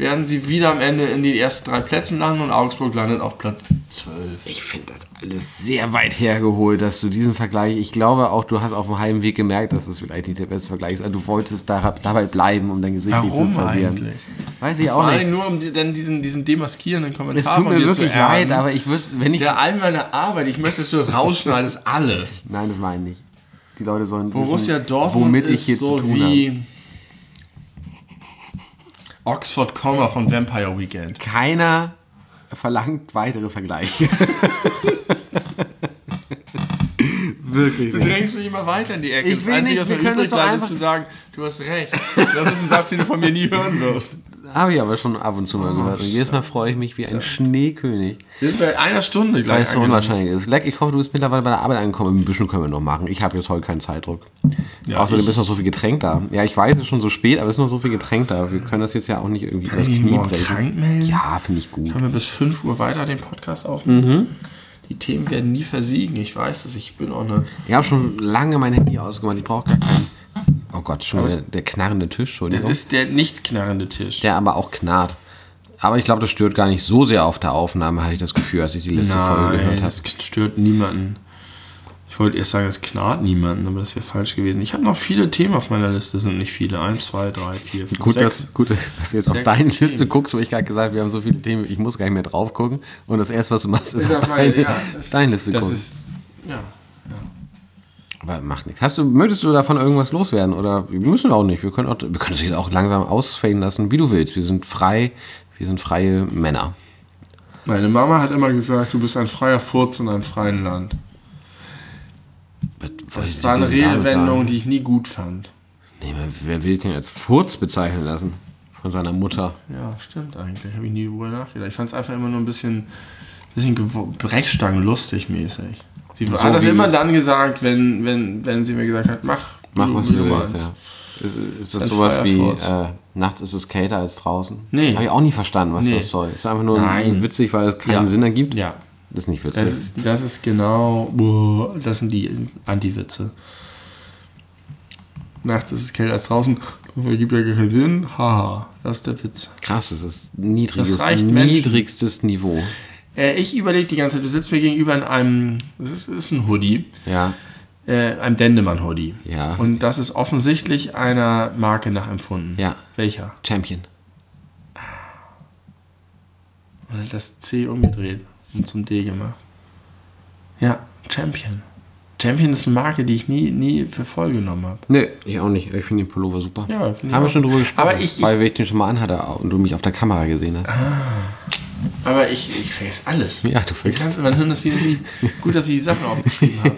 werden sie wieder am Ende in die ersten 3 Plätzen landen und Augsburg landet auf Platz 12. Ich finde das alles sehr weit hergeholt, dass du diesen Vergleich, ich glaube auch, du hast auf dem halben Weg gemerkt, dass es vielleicht nicht der beste Vergleich ist, aber du wolltest dabei bleiben, um dein Gesicht nicht zu verlieren. Eigentlich? Weiß ich auch nicht. Nur um dann diesen demaskierenden Kommentar es tut mir wirklich leid, aber ich wüsste, wenn ich... all meine Arbeit, ich möchte, dass du das rausschneidest, alles. Nein, das meine ich nicht. Die Leute sollen Borussia Dortmund womit ich hier so zu tun wie habe. Oxford Comma von Vampire Weekend. Keiner verlangt weitere Vergleiche. Wirklich. Du drängst mich immer weiter in die Ecke. Das Einzige, was mir übrig bleibt, ist zu sagen, du hast recht. Das ist ein Satz, den du von mir nie hören wirst. Habe ich aber schon ab und zu mal gehört. Und jedes Mal freue ich mich wie ein Schneekönig. Wir sind bei einer Stunde gleich. Weil es so unwahrscheinlich ist. Leck, ich hoffe, du bist mittlerweile bei der Arbeit angekommen. Ein bisschen können wir noch machen. Ich habe jetzt heute keinen Zeitdruck. Ja, außerdem ist noch so viel Getränk da. Ja, ich weiß, es ist schon so spät, aber es ist noch so viel Getränk da. Wir können das jetzt ja auch nicht irgendwie das Knie brechen. Krank melden? Ja, finde ich gut. Können wir bis 5 Uhr weiter den Podcast aufnehmen? Die Themen werden nie versiegen. Ich weiß es. Ich bin auch eine... Ich habe schon lange mein Handy ausgemacht. Ich brauche gar keinen... Oh Gott, schon der knarrende Tisch. Entschuldigung. Das ist der nicht knarrende Tisch. Der aber auch knarrt. Aber ich glaube, das stört gar nicht so sehr auf der Aufnahme, hatte ich das Gefühl, als ich die letzte Folge gehört habe. Das stört niemanden. Ich wollte erst sagen, es knarrt niemanden, aber das wäre falsch gewesen. Ich habe noch viele Themen auf meiner Liste, sind nicht viele. 1, 2, 3, 4, 5, gut, 6. Gut, dass du jetzt auf deine Liste guckst, wo ich gerade gesagt habe, wir haben so viele Themen, ich muss gar nicht mehr drauf gucken. Und das Erste, was du machst, ist auf deine Liste gucken. Ja. Aber macht nichts. Möchtest du davon irgendwas loswerden? Oder wir müssen auch nicht. Wir können es jetzt auch langsam ausfaden lassen, wie du willst. Wir sind freie Männer. Meine Mama hat immer gesagt, du bist ein freier Furz in einem freien Land. Das war eine Redewendung, die ich nie gut fand. Nee, wer will sich denn als Furz bezeichnen lassen? Von seiner Mutter. Ja, stimmt eigentlich. Habe ich nie drüber nachgedacht. Ich fand es einfach immer nur ein bisschen Brechstangen-lustig mäßig. Sie so hat das immer dann gesagt, wenn sie mir gesagt hat, mach was du willst. Ja. Ist das sowas wie, nachts ist es kälter als draußen? Nee. Habe ich auch nie verstanden, was das soll. Ist einfach nur witzig, weil es keinen Sinn ergibt? Ja. Das ist nicht witzig. Das ist genau, das sind die Anti-Witze. Nachts ist es kälter als draußen, ergibt ja keinen Sinn, haha, das ist der Witz. Krass, das ist niedrigstes Niveau. Ich überlege die ganze Zeit, du sitzt mir gegenüber in einem, das ist ein Hoodie. Ja. Einem Dendemann-Hoodie. Ja. Und das ist offensichtlich einer Marke nachempfunden. Ja. Welcher? Champion. Und er hat das C umgedreht und zum D gemacht. Ja, Champion. Champion ist eine Marke, die ich nie für voll genommen habe. Nee, ich auch nicht. Ich finde den Pullover super. Ja, finde ich haben wir schon drüber gesprochen. Aber weil ich den schon mal anhatte und du mich auf der Kamera gesehen hast. Aber ich vergesse alles. Ja, du vergisst. Mein Hirn ist wieder sie. Gut, dass ich die Sachen aufgeschrieben habe.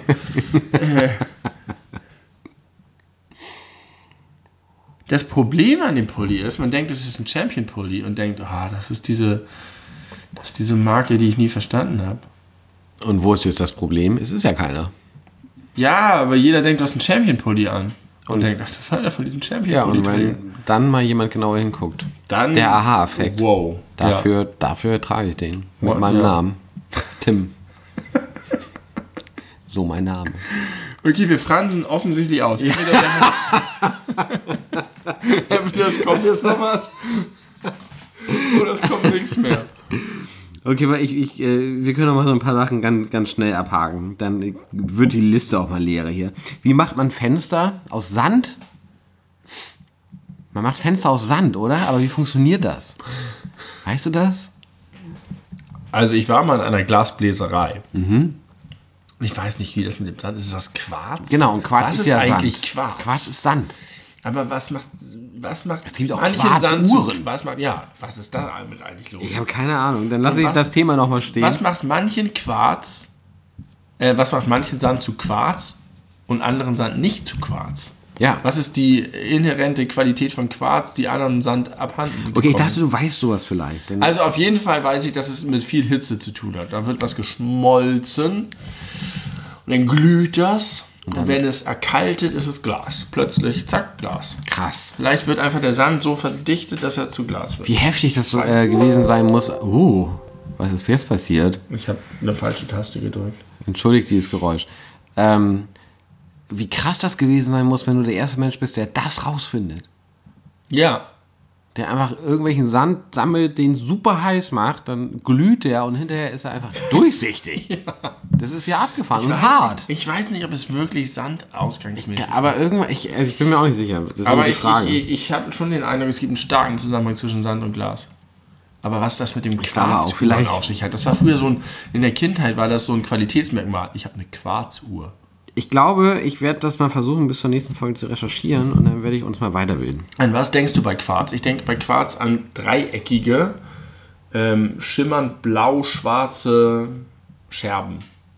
Das Problem an dem Pulli ist, man denkt, es ist ein Champion-Pulli und denkt, das ist diese Marke, die ich nie verstanden habe. Und wo ist jetzt das Problem? Es ist ja keiner. Ja, aber jeder denkt, du hast einen Champion-Pulli an. Und denkt, das hat er von diesem Champion-Pulli. Ja, und wenn dann mal jemand genauer hinguckt. Dann der Aha-Effekt. Wow. Dafür trage ich den. Mit meinem Namen. Tim. So mein Name. Okay, wir fransen offensichtlich aus. Ja. Entweder es kommt jetzt noch was. Oder es kommt nichts mehr. Okay, aber wir können noch mal so ein paar Sachen ganz, ganz schnell abhaken. Dann wird die Liste auch mal leerer hier. Wie macht man Fenster aus Sand? Man macht Fenster aus Sand, oder? Aber wie funktioniert das? Weißt du das? Also ich war mal in einer Glasbläserei. Ich weiß nicht, wie das mit dem Sand ist. Ist das Quarz? Genau, und Quarz ist ja eigentlich Sand. Quarz. Quarz ist Sand. Aber was macht es gibt auch Quarzuhren? Was ist da damit eigentlich los? Ich habe keine Ahnung. Dann lasse ich das Thema nochmal stehen. Was macht manchen Sand zu Quarz und anderen Sand nicht zu Quarz? Ja. Was ist die inhärente Qualität von Quarz, die anderen Sand abhanden gekommen Okay, ich dachte, du weißt sowas vielleicht. Also auf jeden Fall weiß ich, dass es mit viel Hitze zu tun hat. Da wird was geschmolzen und dann glüht das. Und wenn es erkaltet, ist es Glas. Plötzlich, zack, Glas. Krass. Vielleicht wird einfach der Sand so verdichtet, dass er zu Glas wird. Wie heftig das gewesen sein muss. Was ist jetzt passiert? Ich habe eine falsche Taste gedrückt. Entschuldigt dieses Geräusch. Wie krass das gewesen sein muss, wenn du der erste Mensch bist, der das rausfindet. Ja. der einfach irgendwelchen Sand sammelt, den super heiß macht, dann glüht der und hinterher ist er einfach durchsichtig. Ja. Das ist ja abgefahren und hart. Ich weiß nicht, ob es wirklich sandausgangsmäßig ist. Aber irgendwann, ich bin mir auch nicht sicher. Das ist aber ich habe schon den Eindruck, es gibt einen starken Zusammenhang zwischen Sand und Glas. Aber was das mit dem Quarz auf sich hat, das war früher in der Kindheit war das so ein Qualitätsmerkmal. Ich habe eine Quarzuhr. Ich glaube, ich werde das mal versuchen, bis zur nächsten Folge zu recherchieren und dann werde ich uns mal weiterbilden. An was denkst du bei Quarz? Ich denke bei Quarz an dreieckige, schimmernd blau-schwarze Scherben.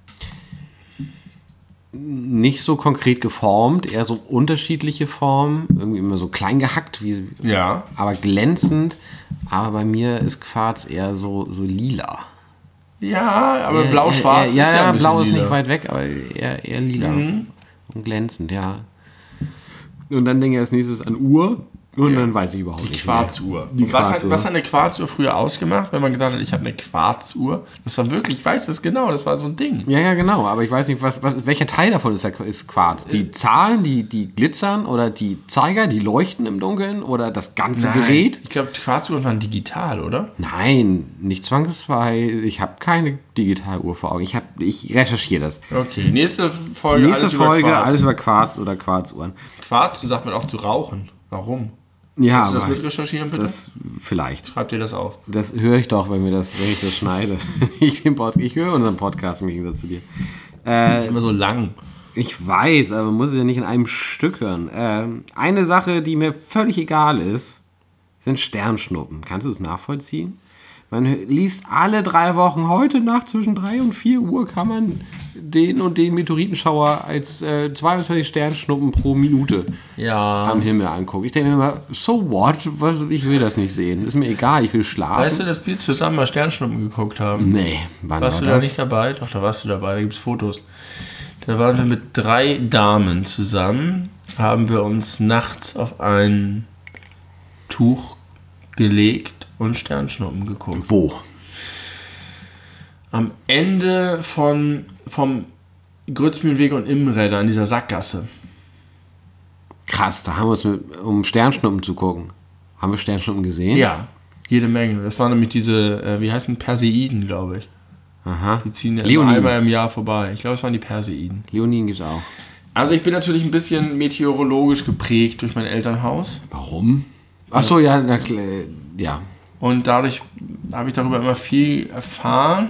Nicht so konkret geformt, eher so unterschiedliche Formen, irgendwie immer so klein gehackt, aber glänzend. Aber bei mir ist Quarz eher so lila. Ja, aber blau-schwarz ist ja ein bisschen blau ist lila. nicht weit weg, aber eher lila und glänzend, ja. Und dann denke ich als nächstes an Uhr und dann weiß ich überhaupt nicht. Quarzuhr. Was hat eine Quarzuhr früher ausgemacht, wenn man gesagt hat, ich habe eine Quarzuhr? Das war wirklich, ich weiß das genau, das war so ein Ding. Ja, genau, aber ich weiß nicht, welcher Teil davon ist Quarz? Die Zahlen, die glitzern oder die Zeiger, die leuchten im Dunkeln oder das ganze Gerät? Ich glaube, Quarzuhren waren digital, oder? Nein, nicht zwangsweise. Ich habe keine Digitaluhr vor Augen. Ich recherchiere das. Okay, nächste Folge alles über Quarz oder Quarzuhren. Quarz sagt man auch zu rauchen. Warum? Ja, kannst du das mitrecherchieren, bitte? Das vielleicht. Schreib dir das auf. Das höre ich doch, wenn ich das schneide. Ich höre unseren Podcast im Gegensatz zu dir. Das ist immer so lang. Ich weiß, aber man muss es ja nicht in einem Stück hören. Eine Sache, die mir völlig egal ist, sind Sternschnuppen. Kannst du das nachvollziehen? Man liest alle 3 Wochen, heute Nacht zwischen 3 und 4 Uhr kann man den und den Meteoritenschauer als 22 Sternschnuppen pro Minute am Himmel angucken. Ich denke mir immer, so what? Ich will das nicht sehen. Ist mir egal, ich will schlafen. Weißt du, dass wir zusammen mal Sternschnuppen geguckt haben? Nee, wann warst du da nicht dabei? Doch, da warst du dabei, da gibt es Fotos. Da waren wir mit 3 Damen zusammen, haben wir uns nachts auf ein Tuch gelegt und Sternschnuppen geguckt. Wo? Am Ende vom Grützmühlenweg und Imrenner an dieser Sackgasse. Krass, da haben wir uns um Sternschnuppen zu gucken. Haben wir Sternschnuppen gesehen? Ja, jede Menge. Das waren nämlich diese, wie heißen Perseiden, glaube ich. Aha. Die ziehen ja immer einmal im Jahr vorbei. Ich glaube, es waren die Perseiden. Leoniden gibt es auch. Also ich bin natürlich ein bisschen meteorologisch geprägt durch mein Elternhaus. Warum? Achso, ja, ja. Und dadurch habe ich darüber immer viel erfahren.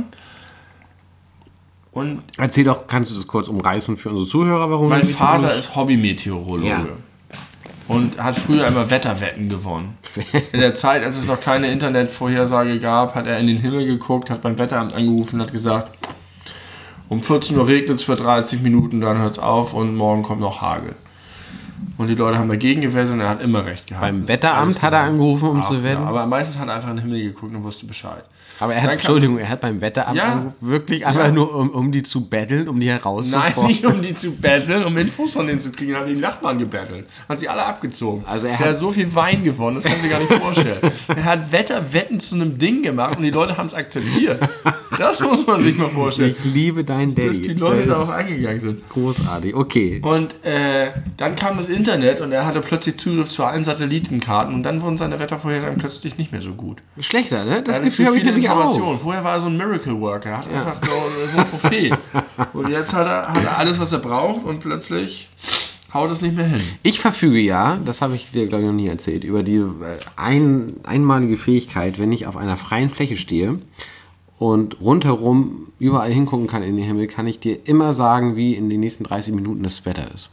Und erzähl doch, kannst du das kurz umreißen für unsere Zuhörer, warum? Mein Vater ist Hobby-Meteorologe. Ja. Und hat früher immer Wetterwetten gewonnen. In der Zeit, als es noch keine Internetvorhersage gab, hat er in den Himmel geguckt, hat beim Wetteramt angerufen und hat gesagt, um 14 Uhr regnet es für 30 Minuten, dann hört es auf und morgen kommt noch Hagel. Und die Leute haben dagegen gewettet und er hat immer recht gehabt. Beim Wetteramt hat er angerufen, um zu wetten? Ja, aber meistens hat er einfach in den Himmel geguckt und wusste Bescheid. Aber er hat beim Wetteramt wirklich einfach nur, um die zu betteln, um die herauszufordern? Nein, nicht um die zu betteln, um Infos von denen zu kriegen. Dann haben die Nachbarn gebettelt. Hat sie alle abgezogen. Also er hat so viel Wein gewonnen, das kannst du dir gar nicht vorstellen. Er hat Wetterwetten zu einem Ding gemacht und die Leute haben es akzeptiert. Das muss man sich mal vorstellen. Ich liebe deinen Daddy. Dass die Leute darauf eingegangen sind. Großartig, okay. Und dann kam das Internet und er hatte plötzlich Zugriff zu allen Satellitenkarten und dann wurden seine Wettervorhersagen plötzlich nicht mehr so gut. Schlechter, ne? Das gibt viel Informationen. Vorher war er so ein Miracle Worker, er hat einfach so ein Prophet. Und jetzt hat er alles, was er braucht und plötzlich haut es nicht mehr hin. Ich verfüge das habe ich dir, glaube ich, noch nie erzählt, über die einmalige Fähigkeit, wenn ich auf einer freien Fläche stehe und rundherum überall hingucken kann in den Himmel, kann ich dir immer sagen, wie in den nächsten 30 Minuten das Wetter ist.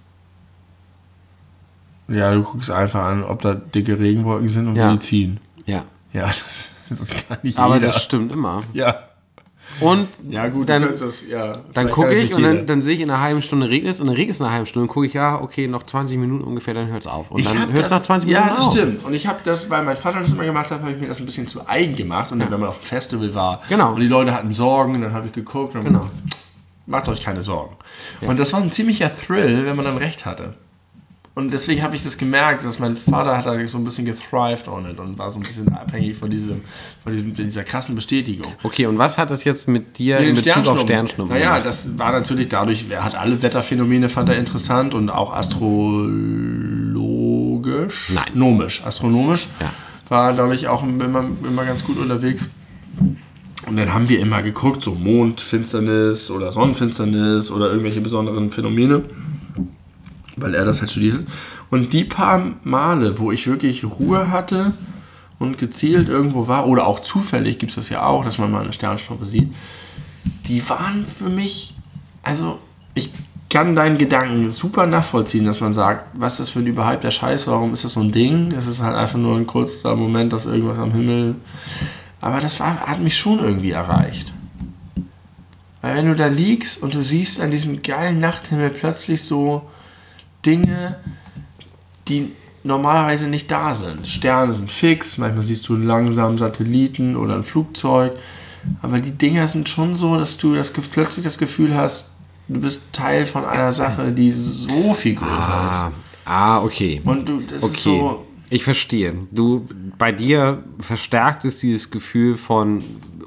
Ja, du guckst einfach an, ob da dicke Regenwolken sind und wie die ziehen. Ja. Ja, das kann nicht aber jeder. Das stimmt immer. Ja. Und ja, gut, dann gucke ich und dann sehe ich in einer halben Stunde regnet es und dann regnet es in einer halben Stunde und gucke ich, okay, noch 20 Minuten ungefähr, dann hört es auf. Und dann hört es nach 20 Minuten auf. Ja, das stimmt. Und ich habe das, weil mein Vater das immer gemacht hat, habe ich mir das ein bisschen zu eigen gemacht. Und dann, wenn man auf einem Festival war und die Leute hatten Sorgen, dann habe ich geguckt und macht euch keine Sorgen. Ja. Und das war ein ziemlicher Thrill, wenn man dann recht hatte. Und deswegen habe ich das gemerkt, dass mein Vater hat da so ein bisschen gethrived on it und war so ein bisschen abhängig von dieser krassen Bestätigung. Okay, und was hat das jetzt mit dir in Bezug auf Sternschnuppen? Naja, das war natürlich dadurch, er hat alle Wetterphänomene, fand er interessant und auch astronomisch, fand war dadurch auch immer ganz gut unterwegs. Und dann haben wir immer geguckt, so Mondfinsternis oder Sonnenfinsternis oder irgendwelche besonderen Phänomene, weil er das halt studiert. Und die paar Male, wo ich wirklich Ruhe hatte und gezielt irgendwo war, oder auch zufällig gibt es das ja auch, dass man mal eine Sternschnuppe sieht, die waren für mich, also ich kann deinen Gedanken super nachvollziehen, dass man sagt, was ist das für ein überhypter Scheiß, warum ist das so ein Ding? Es ist halt einfach nur ein kurzer Moment, dass irgendwas am Himmel... Aber das hat mich schon irgendwie erreicht. Weil wenn du da liegst und du siehst an diesem geilen Nachthimmel plötzlich so Dinge, die normalerweise nicht da sind. Sterne sind fix, manchmal siehst du einen langsamen Satelliten oder ein Flugzeug, aber die Dinger sind schon so, dass du plötzlich das Gefühl hast, du bist Teil von einer Sache, die so viel größer ist. Okay. Und das ist so... Ich verstehe. Bei dir verstärkt es dieses Gefühl von,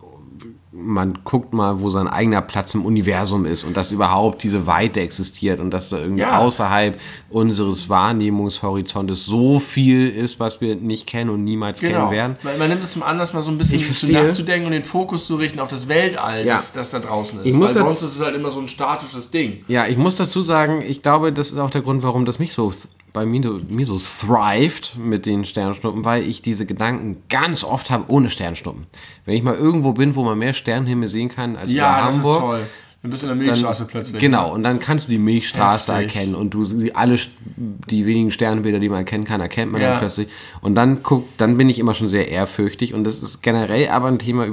man guckt mal, wo sein eigener Platz im Universum ist und dass überhaupt diese Weite existiert und dass da irgendwie außerhalb unseres Wahrnehmungshorizontes so viel ist, was wir nicht kennen und niemals kennen werden. Weil man nimmt es zum Anlass, mal so ein bisschen nachzudenken und den Fokus zu richten auf das Weltall, das da draußen ist. Weil sonst ist es halt immer so ein statisches Ding. Ja, ich muss dazu sagen, ich glaube, das ist auch der Grund, warum das mich so bei mir so thrived mit den Sternschnuppen, weil ich diese Gedanken ganz oft habe ohne Sternschnuppen. Wenn ich mal irgendwo bin, wo man mehr Sternenhimmel sehen kann als in Hamburg. Ja, das ist toll. Dann bist du in der Milchstraße plötzlich. Genau, und dann kannst du die Milchstraße erkennen und die wenigen Sternbilder, die man erkennen kann, erkennt man dann plötzlich. Und dann bin ich immer schon sehr ehrfürchtig und das ist generell aber ein Thema,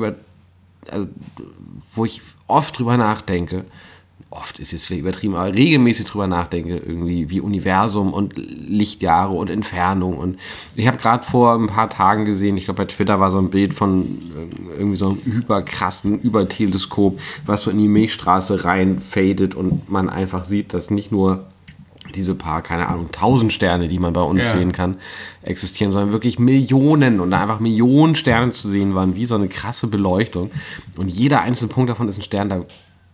wo ich oft drüber nachdenke. Oft ist jetzt vielleicht übertrieben, aber regelmäßig drüber nachdenke, irgendwie wie Universum und Lichtjahre und Entfernung. Und ich habe gerade vor ein paar Tagen gesehen, ich glaube bei Twitter war so ein Bild von irgendwie so einem überkrassen Überteleskop, was so in die Milchstraße reinfadet und man einfach sieht, dass nicht nur diese paar, keine Ahnung, 1000 Sterne, die man bei uns sehen kann, existieren, sondern wirklich Millionen und da einfach Millionen Sterne zu sehen waren, wie so eine krasse Beleuchtung. Und jeder einzelne Punkt davon ist ein Stern, da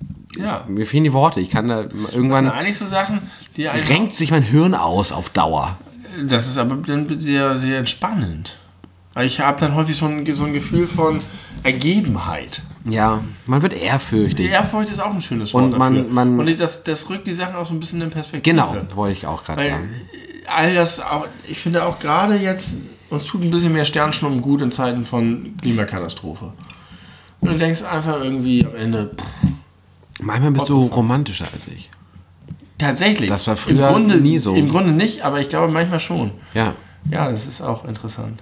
mir fehlen die Worte. Ich kann da irgendwann... Das sind eigentlich so Sachen, die renkt sich mein Hirn aus auf Dauer. Das ist aber dann sehr, sehr entspannend. Weil ich habe dann häufig so ein Gefühl von Ergebenheit. Ja, man wird ehrfürchtig. Ehrfurcht ist auch ein schönes Wort dafür. Und das rückt die Sachen auch so ein bisschen in Perspektive. Genau, wollte ich auch gerade sagen. All das, auch, ich finde auch gerade jetzt, uns tut ein bisschen mehr Sternschnuppen gut in Zeiten von Klimakatastrophe. Und du denkst einfach irgendwie am Ende... Manchmal bist du romantischer als ich. Tatsächlich. Das war früher nie so. Im Grunde nicht, aber ich glaube manchmal schon. Ja. Ja, das ist auch interessant.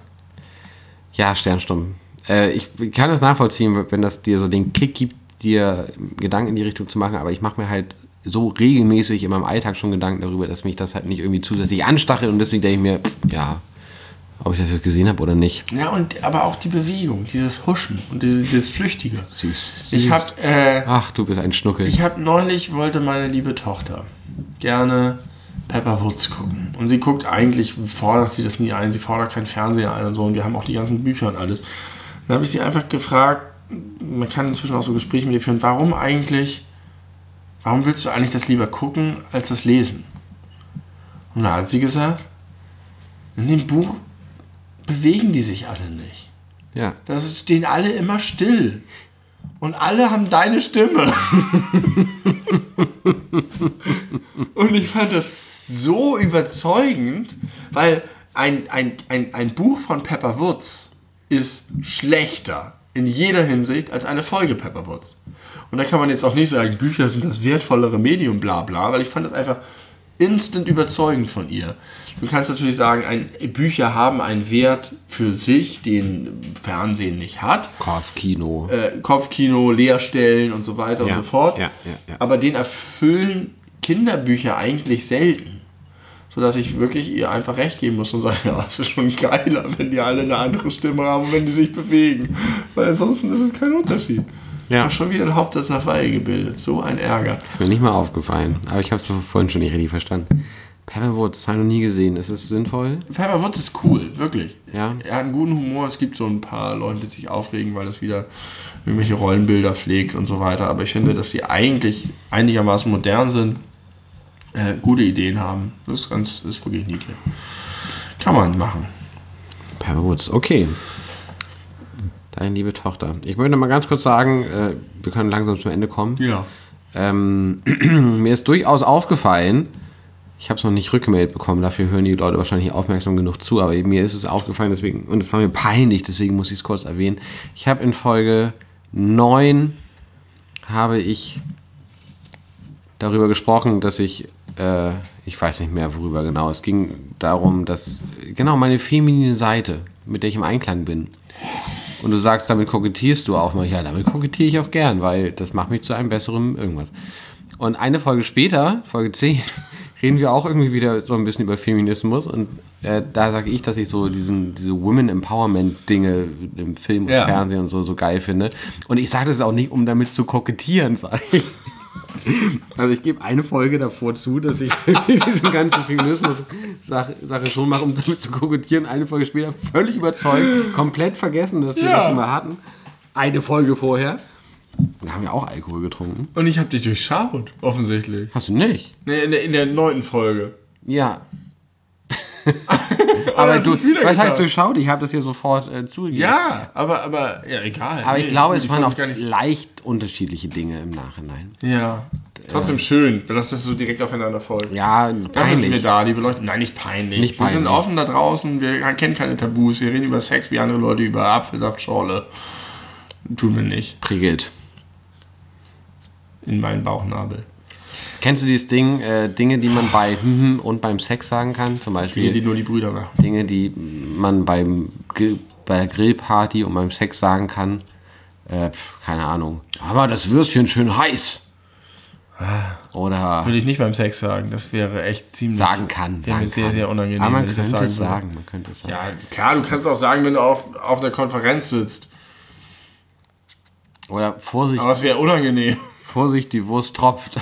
Ja, Sternschnuppen. Ich kann das nachvollziehen, wenn das dir so den Kick gibt, dir Gedanken in die Richtung zu machen, aber ich mache mir halt so regelmäßig in meinem Alltag schon Gedanken darüber, dass mich das halt nicht irgendwie zusätzlich anstachelt und deswegen denke ich mir, ob ich das jetzt gesehen habe oder nicht. Ja, aber auch die Bewegung, dieses Huschen und dieses Flüchtige. Süß. Ich habe... Ach, du bist ein Schnuckel. Wollte meine liebe Tochter gerne Pepper Woods gucken. Und sie guckt eigentlich, fordert sie das nie ein, sie fordert keinen Fernseher ein und so und wir haben auch die ganzen Bücher und alles. Dann habe ich sie einfach gefragt, man kann inzwischen auch so Gespräche mit ihr führen, warum willst du eigentlich das lieber gucken, als das lesen? Und da hat sie gesagt, in dem Buch bewegen die sich alle nicht. Ja. Da stehen alle immer still. Und alle haben deine Stimme. Und ich fand das so überzeugend, weil ein Buch von Pepper Woods ist schlechter in jeder Hinsicht als eine Folge Pepper Woods. Und da kann man jetzt auch nicht sagen, Bücher sind das wertvollere Medium, bla bla, weil ich fand das einfach instant überzeugend von ihr. Du kannst natürlich sagen, Bücher haben einen Wert für sich, den Fernsehen nicht hat. Kopfkino, Leerstellen und so weiter und so fort. Ja. Aber den erfüllen Kinderbücher eigentlich selten. Sodass ich wirklich ihr einfach recht geben muss und sage, ja, es ist schon geiler, wenn die alle eine andere Stimme haben und wenn die sich bewegen. Weil ansonsten ist es kein Unterschied. Ja. Ach, schon wieder ein Hauptsatz nach Weihe gebildet. So ein Ärger. Ist mir nicht mal aufgefallen. Aber ich habe es vorhin schon nicht richtig verstanden. Pepper Woods, habe ich noch nie gesehen. Ist es sinnvoll? Pepper Woods ist cool, wirklich. Ja. Er hat einen guten Humor. Es gibt so ein paar Leute, die sich aufregen, weil es wieder irgendwelche Rollenbilder pflegt und so weiter. Aber ich finde, dass die eigentlich einigermaßen modern sind, gute Ideen haben. Das ist wirklich niedlich. Kann man machen. Tiger Woods, okay. Deine liebe Tochter. Ich möchte mal ganz kurz sagen, wir können langsam zum Ende kommen. Ja. Mir ist durchaus aufgefallen, ich habe es noch nicht rückgemeldet bekommen, dafür hören die Leute wahrscheinlich aufmerksam genug zu, aber mir ist es aufgefallen, deswegen, und es war mir peinlich, deswegen muss ich es kurz erwähnen. Ich habe in Folge 9 habe ich darüber gesprochen, dass ich weiß nicht mehr, worüber genau. Es ging darum, dass, genau, meine feminine Seite, mit der ich im Einklang bin. Und du sagst, damit kokettierst du auch mal. Ja, damit kokettiere ich auch gern, weil das macht mich zu einem besseren irgendwas. Und eine Folge später, Folge 10, reden wir auch irgendwie wieder so ein bisschen über Feminismus. Und da sage ich, dass ich so diese Women Empowerment Dinge im Film und Fernsehen und so geil finde. Und ich sage das auch nicht, um damit zu kokettieren, sage ich. Also ich gebe eine Folge davor zu, dass ich diese ganzen Feminismus-Sache schon mache, um damit zu kokettieren. Eine Folge später völlig überzeugt, komplett vergessen, dass wir das schon mal hatten. Eine Folge vorher. Da haben wir auch Alkohol getrunken. Und ich habe dich durchschaut, offensichtlich. Hast du nicht? Nee, in der 9. Folge. Ja. Aber du, was heißt durchschaut? Ich habe das hier sofort zugegeben. Ja, aber ja, egal. Aber ich glaube, es waren auch leicht unterschiedliche Dinge im Nachhinein. Ja. Trotzdem schön, dass das so direkt aufeinander folgt. Ja, peinlich. Sind wir da, liebe Leute? Nein, nicht peinlich. Wir sind offen da draußen, wir kennen keine Tabus, wir reden über Sex wie andere Leute über Apfelsaftschorle. Tun wir nicht. Prickelt. In meinen Bauchnabel. Kennst du dieses Ding, Dinge, die man bei und beim Sex sagen kann? Zum Beispiel Dinge, die nur die Brüder machen. Dinge, die man bei der Grillparty und beim Sex sagen kann. Keine Ahnung. Aber das Würstchen schön heiß. Oder würde ich nicht beim Sex sagen. Das wäre echt ziemlich... Sagen kann. Sehr, sehr unangenehm. Aber man könnte es sagen. Ja, klar, du kannst auch sagen, wenn du auf einer Konferenz sitzt. Oder Vorsicht. Aber es wäre unangenehm. Vorsicht, die Wurst tropft.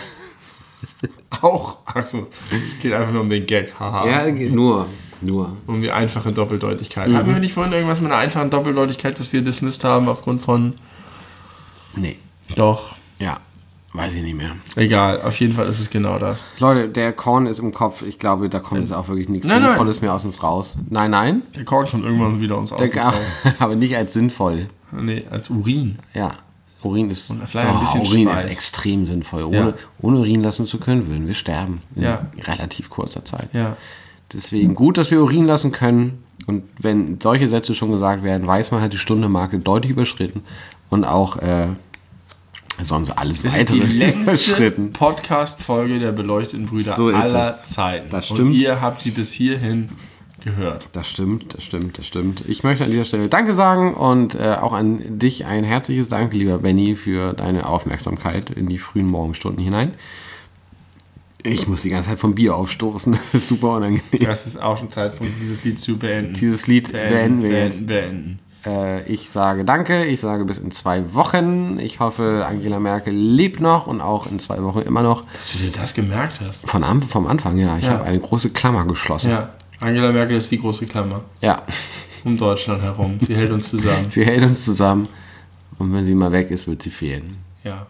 Auch? Achso, es geht einfach nur um den Gag. Haha. Ja, nur. Um die einfache Doppeldeutigkeit. Hatten wir nicht vorhin irgendwas mit einer einfachen Doppeldeutigkeit, das wir dismissed haben aufgrund von... Nee. Doch. Ja, weiß ich nicht mehr. Egal, auf jeden Fall ist es genau das. Leute, der Korn ist im Kopf. Ich glaube, da kommt jetzt auch wirklich nichts Sinnvolles mehr aus uns raus. Nein. Der Korn kommt irgendwann wieder aus uns raus. Aber nicht als sinnvoll. Nee, als Urin. Ja. Urin ist, vielleicht ein bisschen Urin Schweiß. ist extrem sinnvoll. Ohne Urin lassen zu können, würden wir sterben. In relativ kurzer Zeit. Ja. Deswegen gut, dass wir Urin lassen können. Und wenn solche Sätze schon gesagt werden, weiß man, hat die Stundenmarke deutlich überschritten. Und auch sonst alles das weitere ist die längste überschritten. Podcast-Folge der beleuchteten Brüder so aller Zeiten. Das stimmt. Und ihr habt sie bis hierhin gehört. Das stimmt. Ich möchte an dieser Stelle Danke sagen und auch an dich ein herzliches Danke, lieber Benny, für deine Aufmerksamkeit in die frühen Morgenstunden hinein. Ich muss die ganze Zeit vom Bier aufstoßen, das ist super unangenehm. Das ist auch ein Zeitpunkt, dieses Lied zu beenden. Dieses Lied beenden wir jetzt. Beenden. Ich sage Danke, ich sage bis in 2 Wochen. Ich hoffe, Angela Merkel lebt noch und auch in 2 Wochen immer noch. Dass du dir das gemerkt hast. Vom Anfang, ja. Ich habe eine große Klammer geschlossen. Ja. Angela Merkel ist die große Klammer. Ja. Um Deutschland herum. Sie hält uns zusammen. Sie hält uns zusammen. Und wenn sie mal weg ist, wird sie fehlen. Ja.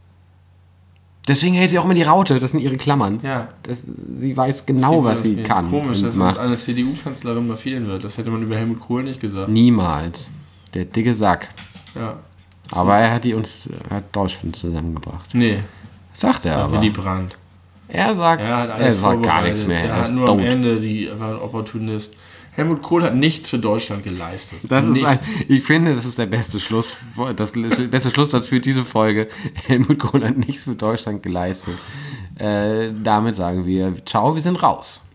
Deswegen hält sie auch immer die Raute. Das sind ihre Klammern. Ja. Sie weiß genau, was sie kann. Komisch, dass uns eine CDU-Kanzlerin mal fehlen wird. Das hätte man über Helmut Kohl nicht gesagt. Niemals. Der dicke Sack. Ja. Aber er hat Deutschland zusammengebracht. Nee. Sagt er aber. Willy Brandt. Er sagt gar nichts mehr. Er hat nur am Ende war ein Opportunist. Helmut Kohl hat nichts für Deutschland geleistet. Ich finde, das ist der beste Schlusssatz für diese Folge. Helmut Kohl hat nichts für Deutschland geleistet. Damit sagen wir, ciao, wir sind raus.